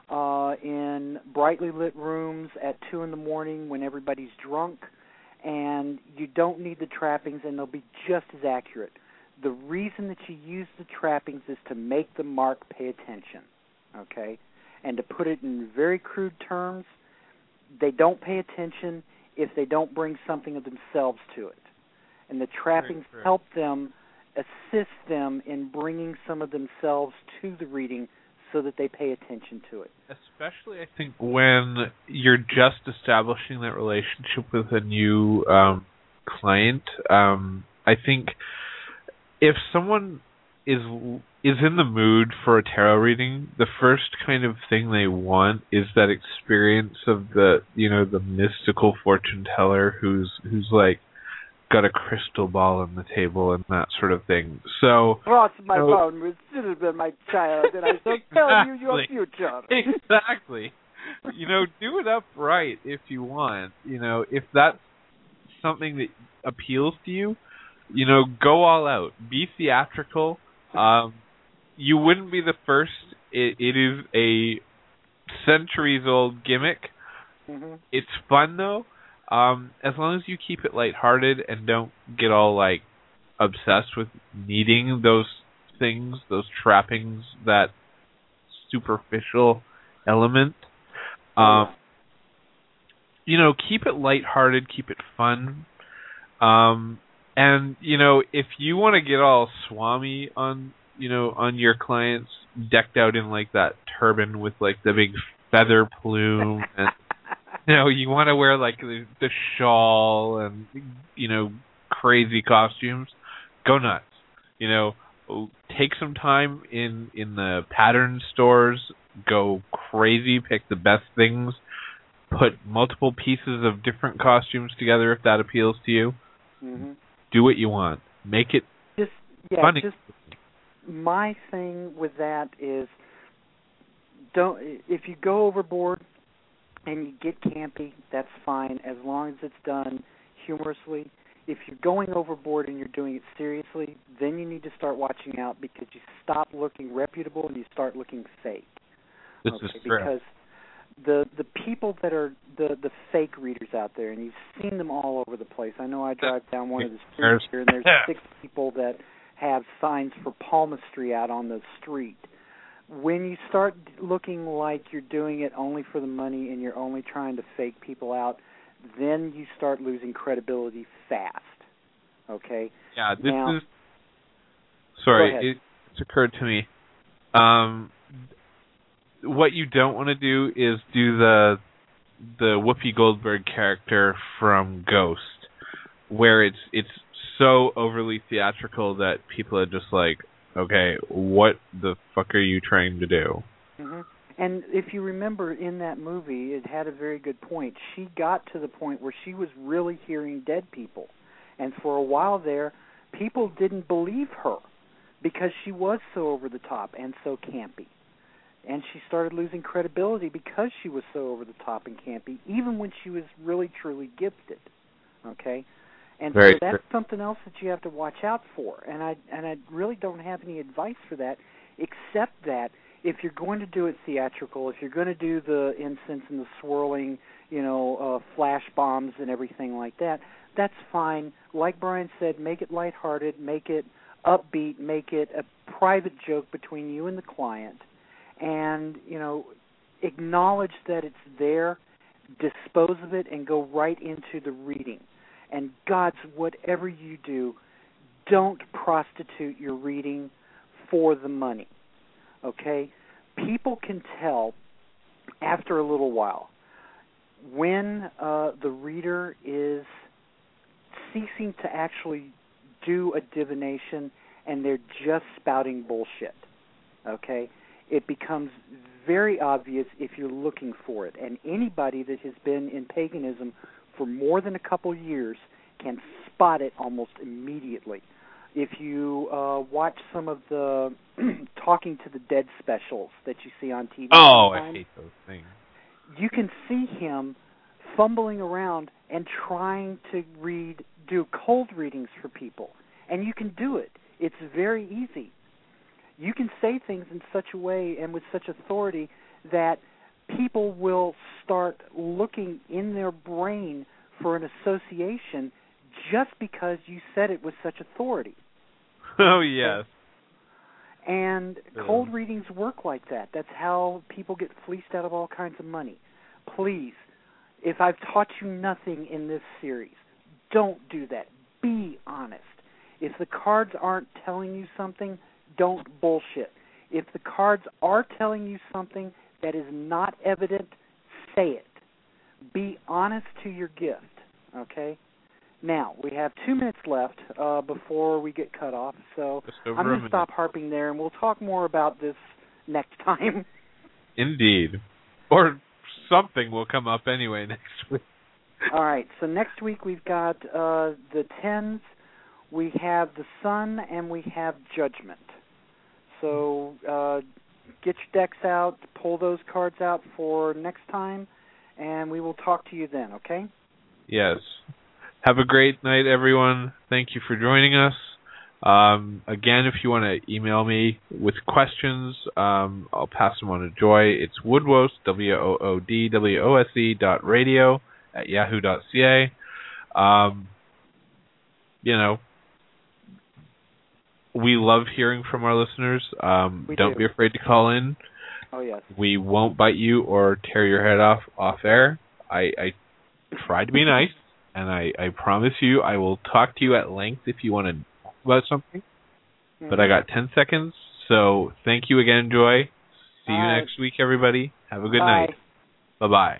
in brightly lit rooms at 2 in the morning when everybody's drunk, and you don't need the trappings, and they'll be just as accurate. The reason that you use the trappings is to make the mark pay attention, okay? And to put it in very crude terms, they don't pay attention if they don't bring something of themselves to it. And the trappings help them, assist them in bringing some of themselves to the reading so that they pay attention to it. Especially, I think, when you're just establishing that relationship with a new client. I think if someone is in the mood for a tarot reading, the first kind of thing they want is that experience of the mystical fortune teller who's like got a crystal ball on the table and that sort of thing. So cross my bone with cinnamon, my child, and I shall tell you your future. Exactly. Do it up right if you want. If that's something that appeals to you, go all out. Be theatrical. You wouldn't be the first. It is a centuries-old gimmick. Mm-hmm. It's fun, though. As long as you keep it lighthearted and don't get all like obsessed with needing those things, those trappings, that superficial element. Keep it lighthearted, keep it fun. And if you want to get all swami on your clients decked out in like that turban with like the big feather plume and you want to wear like the shawl and crazy costumes, go nuts. Take some time in the pattern stores, go crazy, pick the best things, put multiple pieces of different costumes together if that appeals to you. Mm-hmm. Do what you want. Make it funny. Just my thing with that is, if you go overboard and you get campy, that's fine, as long as it's done humorously. If you're going overboard and you're doing it seriously, then you need to start watching out, because you stop looking reputable and you start looking fake. This is true. Because the people that are the fake readers out there, and you've seen them all over the place. I know I drive down one of the streets here, and there's 6 people that have signs for palmistry out on the street. When you start looking like you're doing it only for the money and you're only trying to fake people out, then you start losing credibility fast. Okay? Yeah, this is... Sorry, it's occurred to me. What you don't want to do is do the Whoopi Goldberg character from Ghost, where it's so overly theatrical that people are just like, okay, what the fuck are you trying to do? Mm-hmm. And if you remember in that movie, it had a very good point. She got to the point where she was really hearing dead people. And for a while there, people didn't believe her because she was so over the top and so campy. And she started losing credibility because she was so over the top and campy, even when she was really, truly gifted. Okay? And so that's something else that you have to watch out for. And I really don't have any advice for that, except that if you're going to do it theatrical, if you're going to do the incense and the swirling, flash bombs and everything like that, that's fine. Like Brian said, make it lighthearted, make it upbeat, make it a private joke between you and the client. And, acknowledge that it's there, dispose of it, and go right into the reading. And God's, whatever you do, don't prostitute your reading for the money. Okay? People can tell after a little while when the reader is ceasing to actually do a divination and they're just spouting bullshit. Okay? It becomes very obvious if you're looking for it. And anybody that has been in paganism for more than a couple years can spot it almost immediately. If you watch some of the Talking to the Dead specials that you see on TV, I hate those things. You can see him fumbling around and trying to do cold readings for people. And you can do it. It's very easy. You can say things in such a way and with such authority that people will start looking in their brain for an association just because you said it with such authority. Oh, yes. And cold readings work like that. That's how people get fleeced out of all kinds of money. Please, if I've taught you nothing in this series, don't do that. Be honest. If the cards aren't telling you something, don't bullshit. If the cards are telling you something that is not evident, say it. Be honest to your gift, okay? Now, we have 2 minutes left before we get cut off, so I'm going to stop harping there, and we'll talk more about this next time. Indeed. Or something will come up anyway next week. All right, so next week we've got the 10s, we have the Sun, and we have Judgment. So get your decks out, pull those cards out for next time, and we will talk to you then, okay? Yes. Have a great night, everyone. Thank you for joining us. Again, if you want to email me with questions, I'll pass them on to Joy. It's woodwose, WOODWOSE.radio at yahoo.ca. We love hearing from our listeners. Don't be afraid to call in. Oh, yes. We won't bite you or tear your head off air. I try to be nice, and I promise you I will talk to you at length if you want to talk about something. Mm-hmm. But I got 10 seconds, so thank you again, Joy. See you next week, everybody. Have a good night. Bye-bye.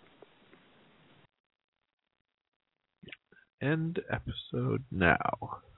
End episode now.